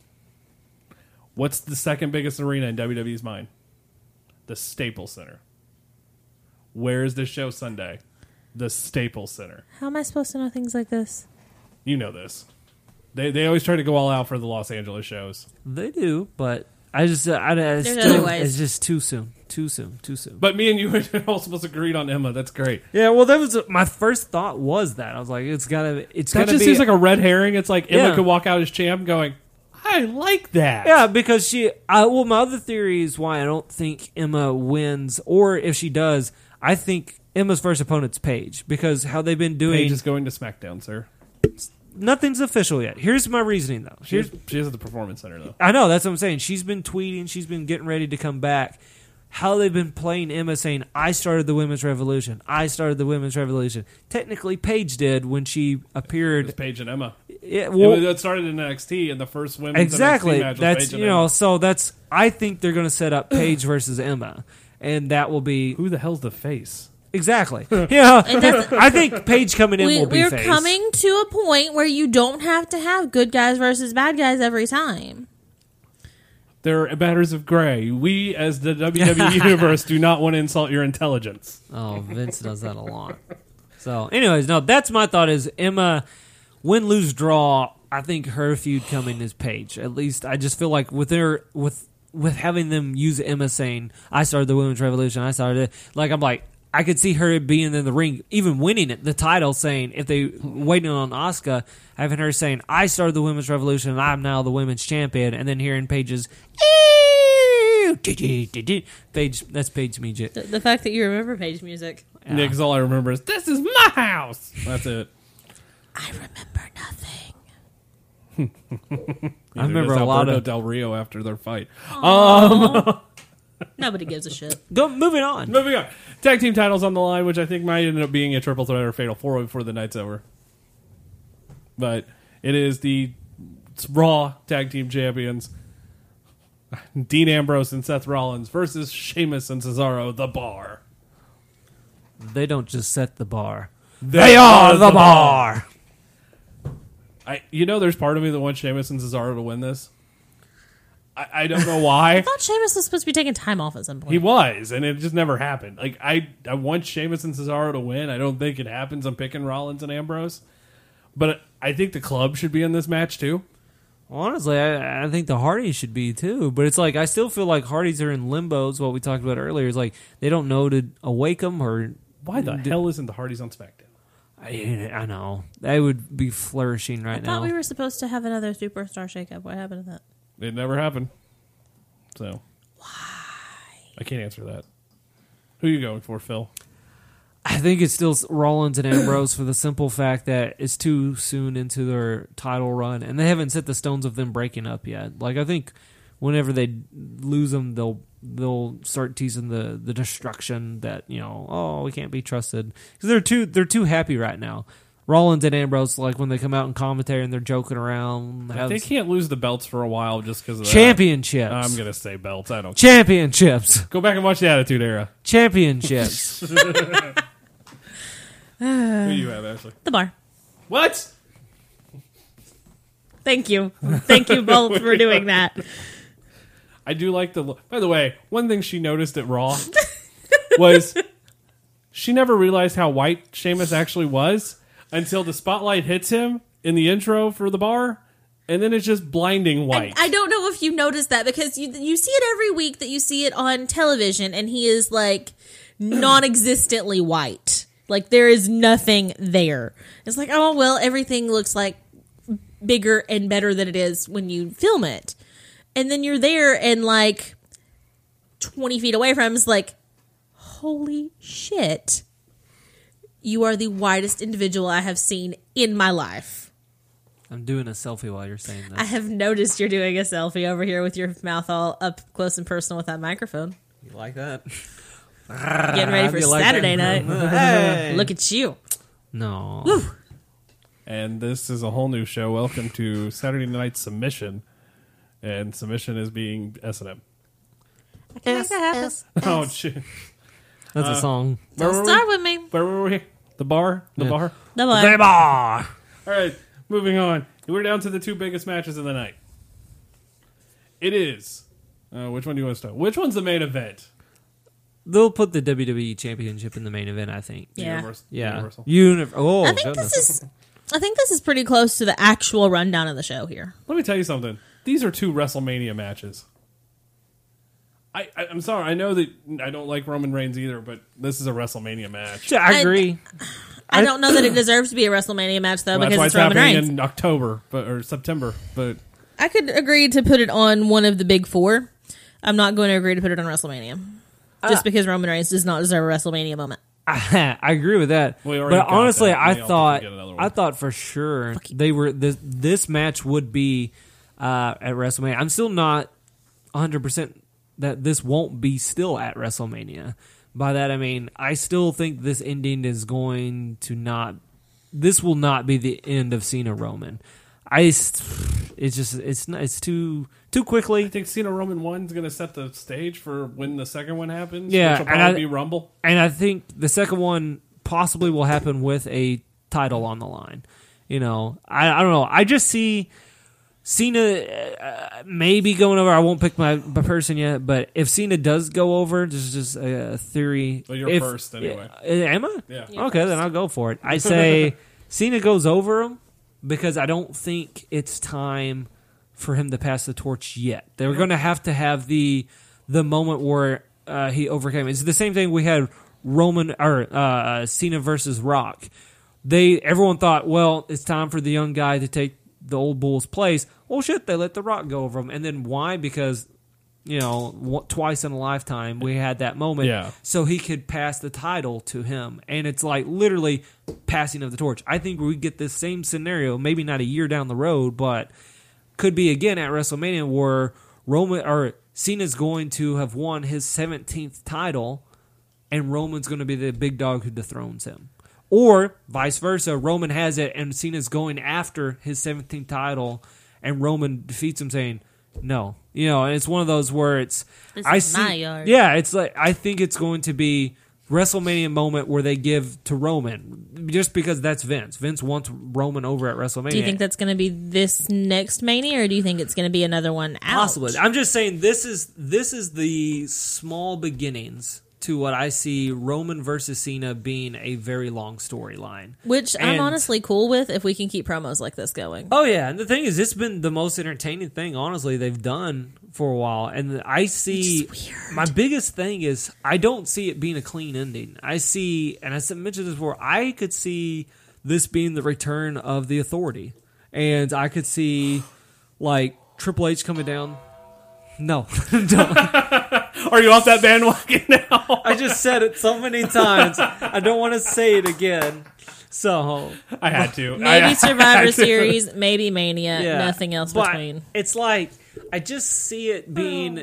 What's the second biggest arena in WWE's mind? The Staples Center. Where is this show Sunday? The Staples Center. How am I supposed to know things like this? You know this. They always try to go all out for the Los Angeles shows. They do, but I just still, other ways. it's just too soon. Too soon. But me and you almost agreed on Emma. That's great. Yeah, well, that was my first thought was that I was like, it's That gonna just be seems like a red herring. It's like Emma Yeah. could walk out as champ going, I like that. yeah, because well, my other theory is why I don't think Emma wins, or if she does, I think Emma's first opponent's Paige, because how they've been doing Paige is going to SmackDown, sir. nothing's official yet. Here's my reasoning though. She is at the Performance Center, though. I know, that's what I'm saying. She's been tweeting, she's been getting ready to come back. How they've been playing Emma saying, I started the women's revolution. I started the women's revolution. Technically, Paige did when she appeared. It's Paige and Emma. Well, It started in NXT, and the first women's exactly. NXT match was That's Paige and Emma. so that's. I think they're going to set up Paige versus Emma, and that will be Who the hell's the face? exactly. Yeah, And that's- I think Paige coming in will be We're face. coming to a point where you don't have to have good guys versus bad guys every time. They're matters of gray. We, as the WWE Universe, do not want to insult your intelligence. Oh, Vince does that a lot. So, anyways, no, that's my thought is Emma, win, lose, draw, I think her feud coming is Paige. At least I just feel like with having them use Emma saying, I started the women's revolution, I started it, like I'm like, I could see her being in the ring, even winning it, the title, saying, if they waiting on Asuka, having her saying, I started the women's revolution and I'm now the women's champion, and then hearing Paige's, Paige, that's Paige music. The fact that you remember Paige music. Yeah. Nick's all I remember is, this is my house. That's it. I remember nothing. I remember a lot of Del Rio after their fight. Nobody gives a shit. moving on. Moving on. Tag team titles on the line, which I think might end up being a triple threat or fatal 4 before the night's over. But it is the Raw tag team champions, Dean Ambrose and Seth Rollins versus Sheamus and Cesaro, the Bar. They don't just set the bar. They are the bar. There's part of me that wants Sheamus and Cesaro to win this. I don't know why. I thought Sheamus was supposed to be taking time off at some point. He was, and it just never happened. Like I want Sheamus and Cesaro to win. I don't think it happens. I'm picking Rollins and Ambrose, but I think the club should be in this match too. Honestly, I think the Hardys should be too. But it's like I still feel like Hardys are in limbo. Is what we talked about earlier. It's like they don't know to awake them or Why the hell isn't the Hardys on SmackDown? I know they would be flourishing right I thought now. we were supposed to have another superstar shakeup. What happened to that? It never happened. So why? I can't answer that. Who are you going for, Phil? I think it's still Rollins and Ambrose for the simple fact that it's too soon into their title run, and they haven't set the stones of them breaking up yet. Like I think whenever they lose them, they'll start teasing the destruction that we can't be trusted because they're too happy right now. Rollins and Ambrose, like when they come out in commentary and they're joking around, They can't lose the belts for a while just because of that. championships. I'm gonna say belts. I don't care. Championships. Go back and watch the Attitude Era. Championships. Who do you have, Ashley? The Bar. What? Thank you. Thank you both for doing that. I do like the. By the way, one thing she noticed at Raw was she never realized how white Sheamus actually was until the spotlight hits him in the intro for the Bar, and then it's just blinding white. I don't know if you noticed that because you see it every week that you see it on television, and he is like non-existently white. Like there is nothing there. It's like, oh well, everything looks like bigger and better than it is when you film it. And then you're there and like 20 feet away from him is like, holy shit, you are the whitest individual I have seen in my life. I'm doing a selfie while you're saying I this. have noticed you're doing a selfie over here with your mouth all up close and personal with that microphone. You like that? Getting ready for You like Saturday that? night. Hey. Look at you. No. And this is a whole new show. Welcome to Saturday Night Submission. And Submission is being S&M. I can make that happen. Oh, shit. That's a song. Where Don't were start we? with me. Where were we? The bar? The Yeah. bar? No more. Bar. All right, moving on. We're down to the two biggest matches of the night. It is. Which one do you want to start? Which one's the main event? They'll put the WWE Championship in the main event, I think. Yeah. Universal. Oh, I think this is pretty close to the actual rundown of the show here. Let me tell you something. These are two WrestleMania matches. I'm sorry. I know that I don't like Roman Reigns either, but this is a WrestleMania match. I agree. I don't know that it deserves to be a WrestleMania match though, Well, because that's it's why Roman happening Reigns. in October or September. But I could agree to put it on one of the big four. I'm not going to agree to put it on WrestleMania. Just because Roman Reigns does not deserve a WrestleMania moment. I agree with that. We already But got honestly, that. I We all thought can get another one. I thought for sure they were this match would be at WrestleMania. I'm still not 100% that this won't be still at WrestleMania. By that I mean I still think this ending is going to not. This will not be the end of Cena Roman. It's too quickly. I think Cena Roman 1 is going to set the stage for when the second one happens. Yeah, which will and probably be Rumble. And I think the second one possibly will happen with a title on the line. You know, I don't know. I just see Cena maybe going over. I won't pick my person yet, but if Cena does go over, this is just a theory. Well, you're first anyway. Am I? Yeah. Okay, then I'll go for it. I say Cena goes over him because I don't think it's time for him to pass the torch yet. They're going to have the moment where he overcame. It's the same thing we had Roman or Cena versus Rock. Everyone thought, well, it's time for the young guy to take the old bull's place. Well, shit, they let The Rock go over him. And then why? Because, you know, twice in a lifetime we had that moment. Yeah. So he could pass the title to him. And it's like literally passing of the torch. I think we get this same scenario, maybe not a year down the road, but could be again at WrestleMania where Cena's going to have won his 17th title and Roman's going to be the big dog who dethrones him. Or vice versa, Roman has it and Cena's going after his 17th title and Roman defeats him saying, no. You know, and it's one of those where it's... This is my yard. Yeah, it's like, I think it's going to be WrestleMania moment where they give to Roman just because that's Vince. Vince wants Roman over at WrestleMania. Do you think that's going to be this next Mania, or do you think it's going to be another one out? Possibly. I'm just saying this is the small beginnings to what I see Roman versus Cena being a very long storyline. Which I'm And- honestly cool with if we can keep promos like this going. Oh yeah, and the thing is, it's been the most entertaining thing, honestly, they've done for a while. And I see Which is weird. my biggest thing is I don't see it being a clean ending. I see, and I mentioned this before, I could see this being the return of the Authority, and I could see like Triple H coming down. No, don't. Are you off that bandwagon now? I just said it so many times. I don't want to say it again. So I had to. Maybe Survivor Series, maybe Mania, yeah, nothing else but between. It's like I just see it being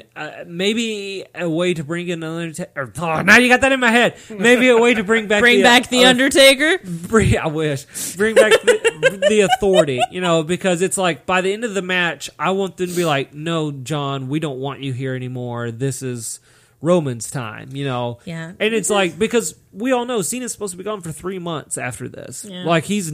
maybe a way to bring in another. Now you got that in my head. Maybe a way to bring back the Undertaker. I wish bring back the Authority. You know, because it's like by the end of the match, I want them to be like, "No, John, we don't want you here anymore. This is Roman's time." You know, Yeah. and it's like because we all know Cena's supposed to be gone for 3 months after this. Yeah. Like he is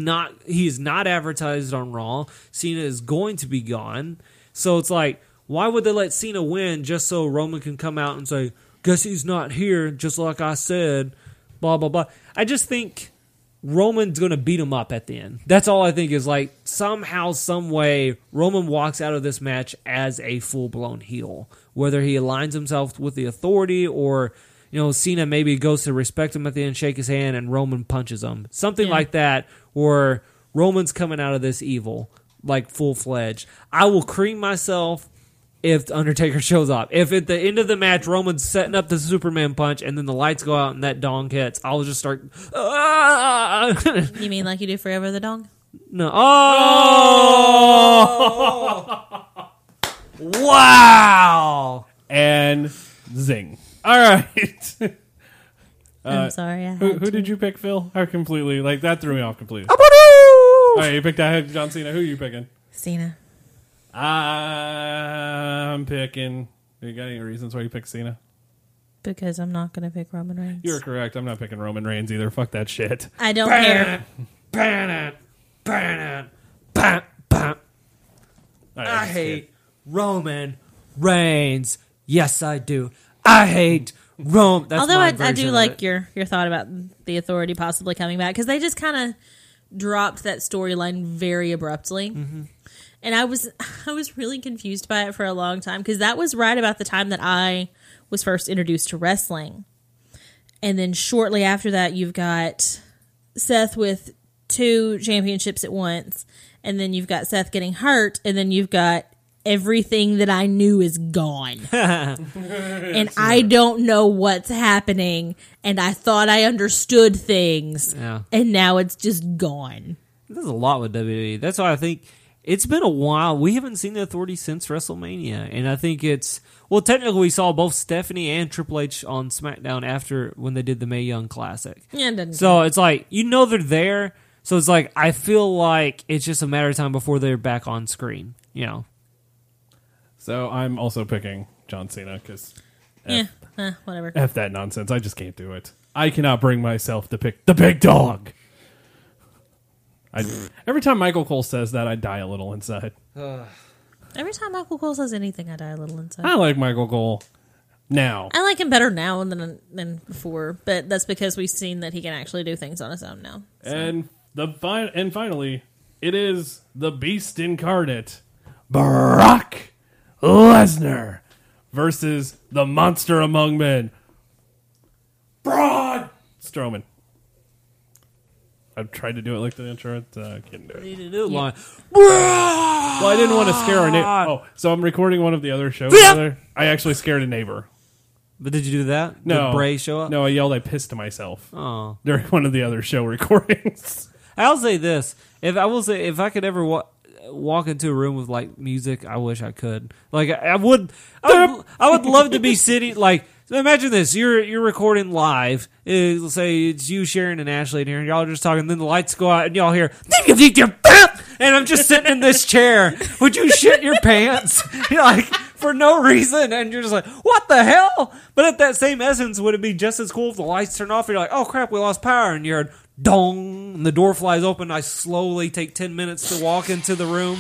not advertised on Raw. Cena is going to be gone. So it's like, why would they let Cena win just so Roman can come out and say, guess he's not here, just like I said, blah, blah, blah. I just think Roman's going to beat him up at the end. That's all I think is like somehow, some way, Roman walks out of this match as a full-blown heel. Whether he aligns himself with the Authority or, you know, Cena maybe goes to respect him at the end, shake his hand, and Roman punches him. Something like that, or Roman's coming out of this evil. Like full-fledged. I will cream myself if the Undertaker shows up. If at the end of the match, Roman's setting up the Superman punch and then the lights go out and that dong hits, I'll just start... You mean like you do Forever the Dong? No. Oh! Wow! And zing. All right. I'm sorry. Who did you pick, Phil? I completely, like, that threw me off completely. All right, you picked John Cena. Who are you picking? Cena. I'm picking... You got any reasons why you picked Cena? Because I'm not going to pick Roman Reigns. You're correct. I'm not picking Roman Reigns either. Fuck that shit. I don't care. I hate Roman Reigns. Yes, I do. I hate Rome. That's Although my I version do of like it. your thought about the Authority possibly coming back, because they just kind of dropped that storyline very abruptly. Mm-hmm. And I was really confused by it for a long time, because that was right about the time that I was first introduced to wrestling. And then shortly after that, you've got Seth with 2 championships at once, and then you've got Seth getting hurt, and then you've got everything that I knew is gone. And I don't know what's happening, and I thought I understood things, and now it's just gone. There's a lot with WWE. That's why I think it's been a while. We haven't seen the Authority since WrestleMania, and I think it's... Well, technically, we saw both Stephanie and Triple H on SmackDown after when they did the Mae Young Classic. Yeah, it doesn't So it's like, you know they're there, so it's like, I feel like it's just a matter of time before they're back on screen, you know? So I'm also picking John Cena because whatever. F that nonsense. I just can't do it. I cannot bring myself to pick the big dog. Every time Michael Cole says that, I die a little inside. Every time Michael Cole says anything, I die a little inside. I like Michael Cole now. I like him better now than before, but that's because we've seen that he can actually do things on his own now. So. And finally, it is the Beast Incarnate, Brock Lesnar, versus the Monster Among Men, Braun Strowman. I've tried to do it like the intro. I can't do it. Well, I didn't want to scare our neighbor. Oh, so I'm recording one of the other shows. I actually scared a neighbor. But did you do that? No. Did Bray show up? No, I yelled I pissed myself Oh. during one of the other show recordings. I'll say this. If I could ever walk into a room with like music, I wish I could. Like I would love to be sitting like. So imagine this: you're recording live. Let's say it's you, Sharon, and Ashley in here, and y'all are just talking. And then the lights go out, and y'all hear, and I'm just sitting in this chair. Would you shit your pants? You're like for no reason, and you're just like, what the hell? But at that same essence, would it be just as cool if the lights turn off? And you're like, oh crap, we lost power, and you're dong, and the door flies open. I slowly take 10 minutes to walk into the room.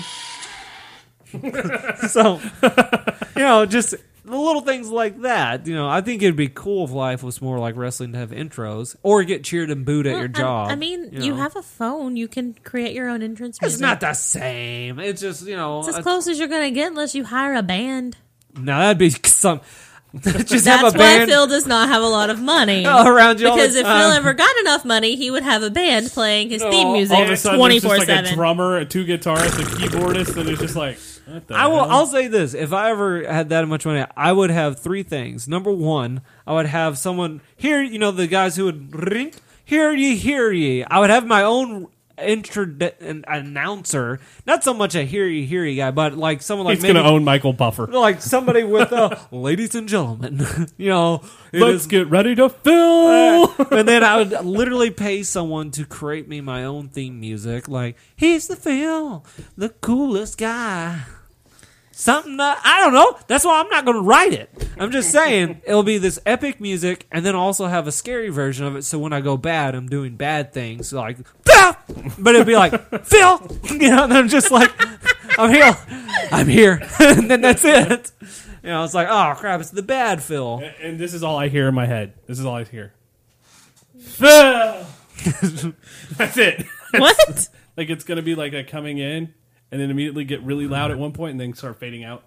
So, just the little things like that. I think it'd be cool if life was more like wrestling to have intros or get cheered and booed at your job. I mean, you have a phone. You can create your own entrance music. It's not the same. It's just, It's as close as you're going to get unless you hire a band. No, that'd be some... Just That's have a why band Phil does not have a lot of money around you all the because if Phil time. ever got enough money, he would have a band playing his theme music All of a sudden, there's just like a 24/7. drummer, 2 guitarists, a keyboardist, and it's just like, what the hell? I'll say this. If I ever had that much money, I would have 3 things. Number 1, I would have someone here, the guys who would ring, hear ye. I would have my own announcer, not so much a hear ye guy, but like someone like He's going to own Michael Buffer. like somebody with ladies and gentlemen, Let's get ready to fill. and then I would literally pay someone to create me my own theme music. Like, he's the Phil, the coolest guy. Something I don't know. That's why I'm not going to write it. I'm just saying it'll be this epic music, and then also have a scary version of it. So when I go bad, I'm doing bad things like, "Ah!" But it'd be like Phil, and I'm just like, I'm here, and then that's it. It's like, oh crap, it's the bad Phil. And this is all I hear in my head. This is all I hear. Phil! That's it. What? Like it's going to be like a coming in and then immediately get really loud at one point and then start fading out.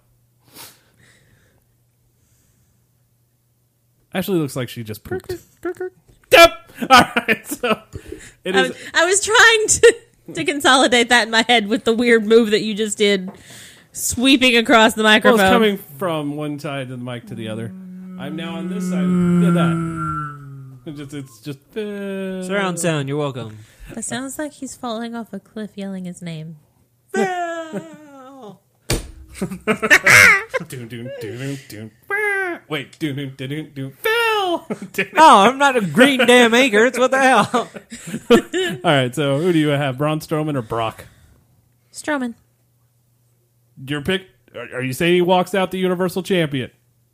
Ashley looks like she just pooped. Yep. All right. So it is. I was trying to consolidate that in my head with the weird move that you just did Sweeping across the Well, microphone. it's coming from one side of the mic to the other. I'm now on this side. Yeah, that. It's just Surround sound. You're welcome. It sounds like he's falling off a cliff yelling his name. Phil! Doon, doon, doon, doon. Wait, doon, doon, doon, doon, doon. Phil! No, I'm not a green damn anchor. It's what the hell. All right, so who do you have, Braun Strowman or Brock? Strowman. Your pick? Are you saying he walks out the Universal Champion?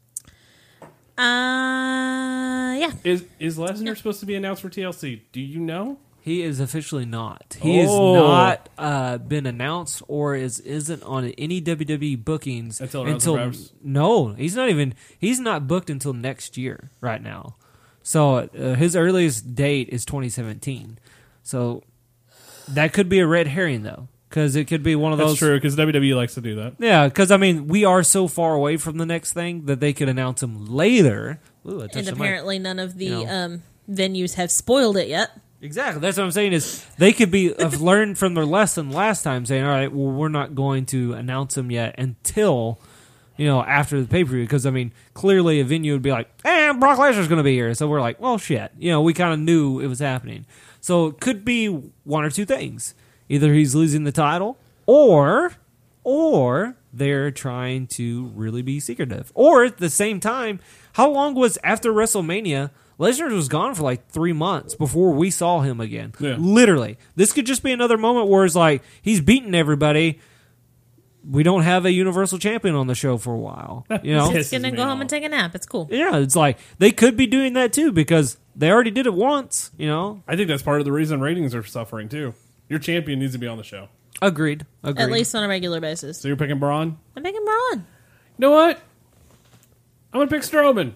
Yeah. Is Lesnar supposed to be announced for TLC? Do you know? He is officially not. He has Oh. not been announced or isn't on any WWE bookings Until Rousey Brothers? No, he's not even. He's not booked until next year right now. So his earliest date is 2017. So that could be a red herring though, because it could be one of That's those. true, because WWE likes to do that. Yeah, because I mean, we are so far away from the next thing that they could announce him later. Ooh, I touched And the mic. apparently none of the You know. venues have spoiled it yet. Exactly. That's what I'm saying is they could have learned from their lesson last time, saying, all right, well, we're not going to announce them yet until, after the pay-per-view. Because, I mean, clearly a venue would be like, Brock Lesnar's going to be here. So we're like, well, shit. We kind of knew it was happening. So it could be one or two things. Either he's losing the title or they're trying to really be secretive. Or at the same time, how long was after WrestleMania? Lesnar was gone for like 3 months before we saw him again. Yeah. Literally. This could just be another moment where it's like, he's beaten everybody. We don't have a Universal Champion on the show for a while. Pisses He's going to me go home off. and take a nap. It's cool. Yeah, it's like, they could be doing that too because they already did it once, I think that's part of the reason ratings are suffering, too. Your champion needs to be on the show. Agreed. At least on a regular basis. So you're picking Braun? I'm picking Braun. You know what? I'm going to pick Strowman.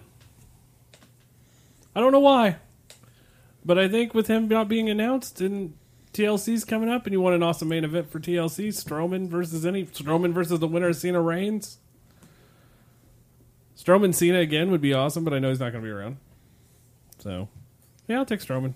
I don't know why. But I think with him not being announced and TLC's coming up and you want an awesome main event for TLC, Strowman versus the winner of Cena Reigns. Strowman Cena again would be awesome, but I know he's not going to be around. So, yeah, I'll take Strowman.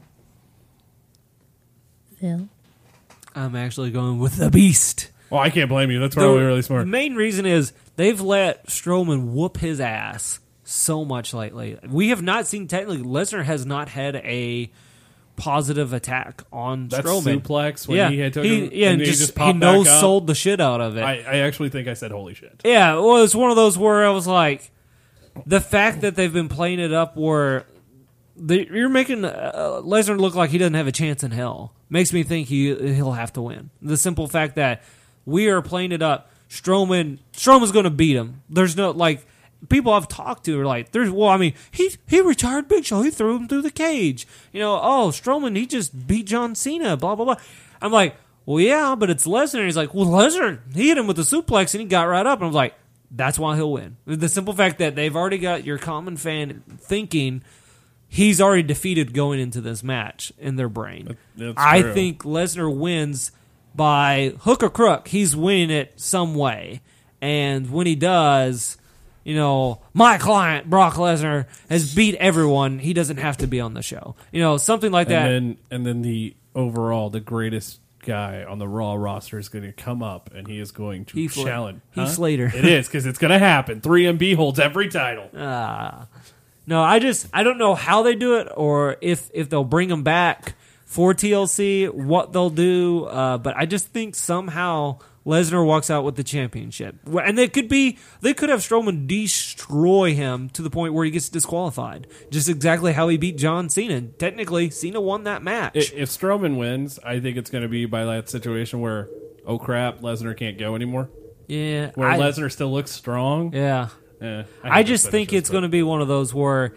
Phil. I'm actually going with the Beast. Well, I can't blame you. That's probably really smart. The main reason is they've let Strowman whoop his ass so much lately. We have not seen, technically, Lesnar has not had a positive attack on That Strowman. suplex when he had took him, and he just he popped back up. no-sold the shit out of it. I actually think I said holy shit. Yeah, well, it's one of those where I was like, the fact that they've been playing it up where you're making Lesnar look like he doesn't have a chance in hell makes me think he'll have to win. The simple fact that we are playing it up, Strowman's going to beat him. There's no, like, people I've talked to are like, he retired Big Show. He threw him through the cage. Strowman, he just beat John Cena, blah, blah, blah. I'm like, well, yeah, but it's Lesnar. And he's like, well, Lesnar, he hit him with the suplex and he got right up. And I was like, that's why he'll win. The simple fact that they've already got your common fan thinking he's already defeated going into this match in their brain. That's I true. think Lesnar wins by hook or crook. He's winning it some way. And when he does, my client, Brock Lesnar, has beat everyone. He doesn't have to be on the show. Something like that. And then the greatest guy on the Raw roster is going to come up and he is going to Heath challenge. Heath Slater. It is, because it's going to happen. 3MB holds every title. No, I don't know how they do it or if they'll bring him back for TLC, what they'll do. But I just think somehow Lesnar walks out with the championship. And they could have Strowman destroy him to the point where he gets disqualified. Just exactly how he beat John Cena. Technically, Cena won that match. If Strowman wins, I think it's going to be by that situation where, oh crap, Lesnar can't go anymore. Yeah. Where Lesnar still looks strong. Yeah. I just think it's going to be one of those where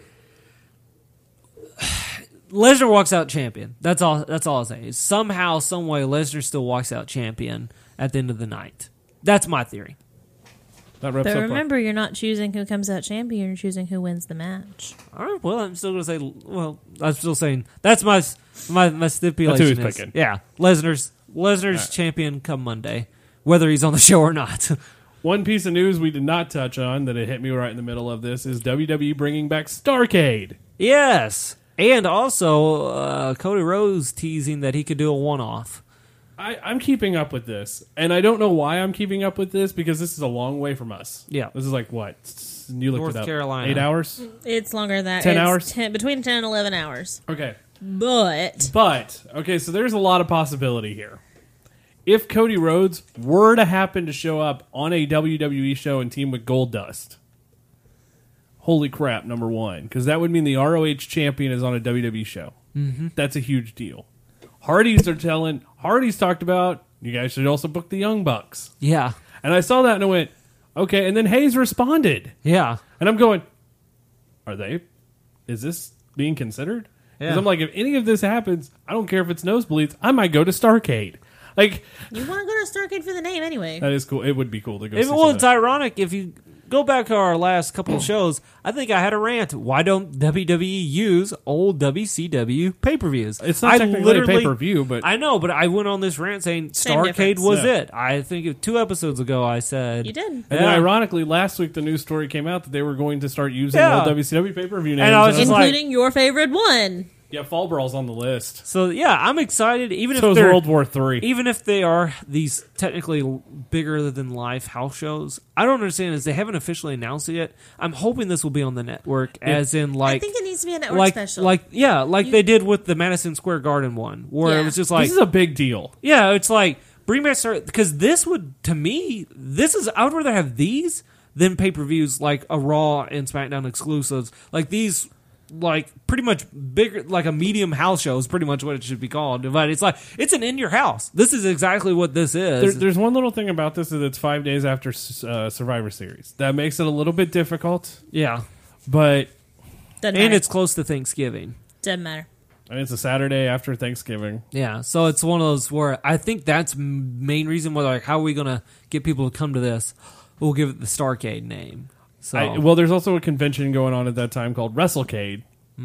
Lesnar walks out champion. That's all I'll say. Somehow, some way, Lesnar still walks out champion at the end of the night. That's my theory. That wraps But up remember, you're not choosing who comes out champion. You're choosing who wins the match. All right. Well, I'm still going to say. Well, I'm still saying that's my stipulation. That's who he's is, picking. Yeah, Lesnar's champion come Monday, whether he's on the show or not. One piece of news we did not touch on that it hit me right in the middle of this is WWE bringing back Starrcade. Yes, and also Cody Rhodes teasing that he could do a one-off. I'm keeping up with this, and I don't know why I'm keeping up with this because this is a long way from us. Yeah. This is like what? You looked North it up. Carolina. 8 hours? It's longer than that. 10 It's hours? between 10 and 11 hours. Okay. But Okay, so there's a lot of possibility here. If Cody Rhodes were to happen to show up on a WWE show and team with Goldust, holy crap, number one. Because that would mean the ROH champion is on a WWE show. Mm-hmm. That's a huge deal. Hardy's talked about, you guys should also book the Young Bucks. Yeah. And I saw that and I went, okay. And then Hayes responded. Yeah. And I'm going, is this being considered? Because Yeah. I'm like, if any of this happens, I don't care if it's nosebleeds, I might go to Starrcade. Like, you want to go to Starrcade for the name anyway. that is cool. It would be cool to go see Well, it's that. ironic if you go back to our last couple of shows. I think I had a rant. Why don't WWE use old WCW pay-per-views? It's not technically a pay-per-view, but... I know, but I went on this rant saying Same Starrcade difference. was Yeah. it. I think 2 episodes ago I said You did. And then Yeah. ironically, last week the news story came out that they were going to start using Yeah. the old WCW pay-per-view names. And I was just like- Including your favorite one. yeah, Fall Brawl's on the list. So yeah, I'm excited. Even So if is they're World War III. even if they are these technically bigger than life house shows, I don't understand is they haven't officially announced it yet. I'm hoping this will be on the network, as in I like think it needs to be a network like special. they did with the Madison Square Garden one, where Yeah. it was just like This is a big deal. yeah, it's like bring back because this would to me I would rather have these than pay per views like a Raw and SmackDown exclusives like these. Like pretty much bigger, like a medium house show is pretty much what it should be called. But it's like it's an in your house. This is exactly what this is. There's one little thing about this is it's 5 days after Survivor Series. That makes it a little bit difficult, Yeah, but Doesn't and matter. it's close to Thanksgiving. Doesn't matter. it's a Saturday after Thanksgiving. Yeah, so it's one of those where I think that's main reason why like how are we gonna get people to come to this? We'll give it the Starrcade name. So Well, there's also a convention going on at that time called WrestleCade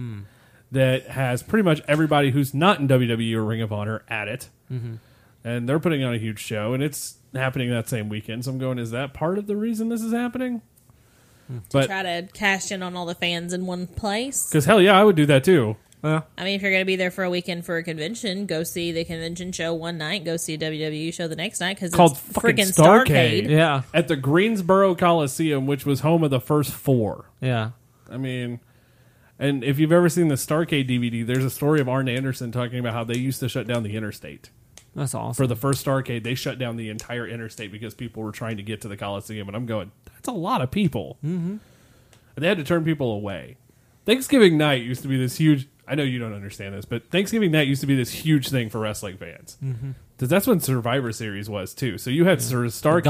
that has pretty much everybody who's not in WWE or Ring of Honor at it. Mm-hmm. And they're putting on a huge show, and it's happening that same weekend. So I'm going, is that part of the reason this is happening? But Try to cash in on all the fans in one place. because hell yeah, I would do that too. yeah. I mean, if you're going to be there for a weekend for a convention, go see the convention show one night, go see a WWE show the next night because Called it's fucking freaking Starrcade. Starrcade. Yeah, At the Greensboro Coliseum, which was home of the first 4. yeah. I mean, and if you've ever seen the Starrcade DVD, there's a story of Arn Anderson talking about how they used to shut down the interstate. That's awesome. For the first Starrcade, they shut down the entire interstate because people were trying to get to the Coliseum. And I'm going, that's a lot of people. Mm-hmm. And they had to turn people away. Thanksgiving night used to be this huge... I know you don't understand this, but Thanksgiving night used to be this huge thing for wrestling fans. Because that's when Survivor Series was, too. So you had Starrcade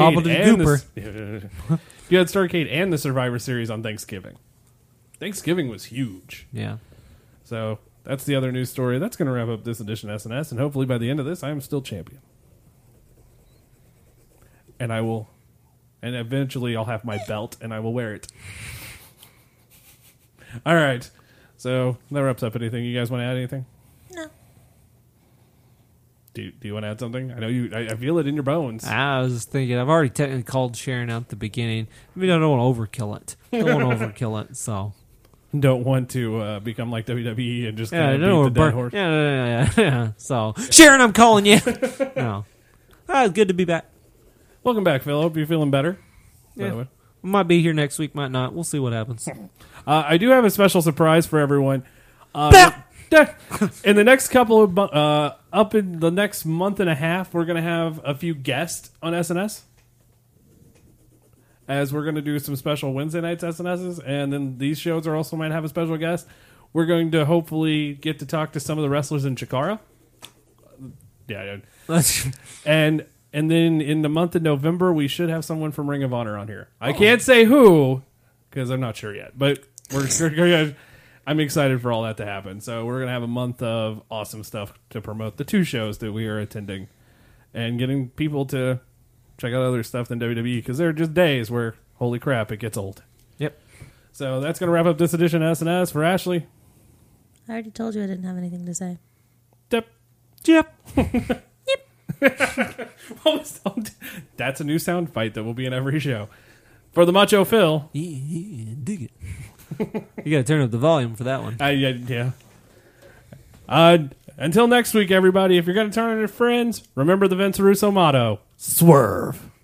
and you had Starrcade and the Survivor Series on Thanksgiving. Thanksgiving was huge. Yeah. So that's the other news story. That's going to wrap up this edition of SNS, and hopefully by the end of this, I am still champion. And eventually I'll have my belt, and I will wear it. All right. So that wraps up anything. You guys want to add anything? No. Do you want to add something? I know you. I feel it in your bones. I was just thinking, I've already technically called Sharon out at the beginning. I mean, I don't want to overkill it. So. Don't want to become like WWE and just Yeah, kind no, of beat the dead horse. yeah. So, Sharon, I'm calling you. No. It's good to be back. Welcome back, Phil. Hope you're feeling better. by the Yeah. way. Might be here next week, might not. We'll see what happens. I do have a special surprise for everyone. In the next couple of up in the next month and a half, we're going to have a few guests on SNS. As we're going to do some special Wednesday nights SNSs, and then these shows are also might have a special guest. We're going to hopefully get to talk to some of the wrestlers in Chikara. Yeah, and then in the month of November, we should have someone from Ring of Honor on here. I can't say who because I'm not sure yet, but I'm excited for all that to happen. So we're gonna have a month of awesome stuff to promote the 2 shows that we are attending, and getting people to check out other stuff than WWE because there are just days where holy crap, it gets old. Yep. So that's gonna wrap up this edition of SNS for Ashley. I already told you I didn't have anything to say. Yep. That's a new sound bite that will be in every show. For the Macho Phil. Yeah, dig it. You got to turn up the volume for that one. Yeah. Until next week, everybody, if you're going to turn on your friends, remember the Vince Russo motto, swerve.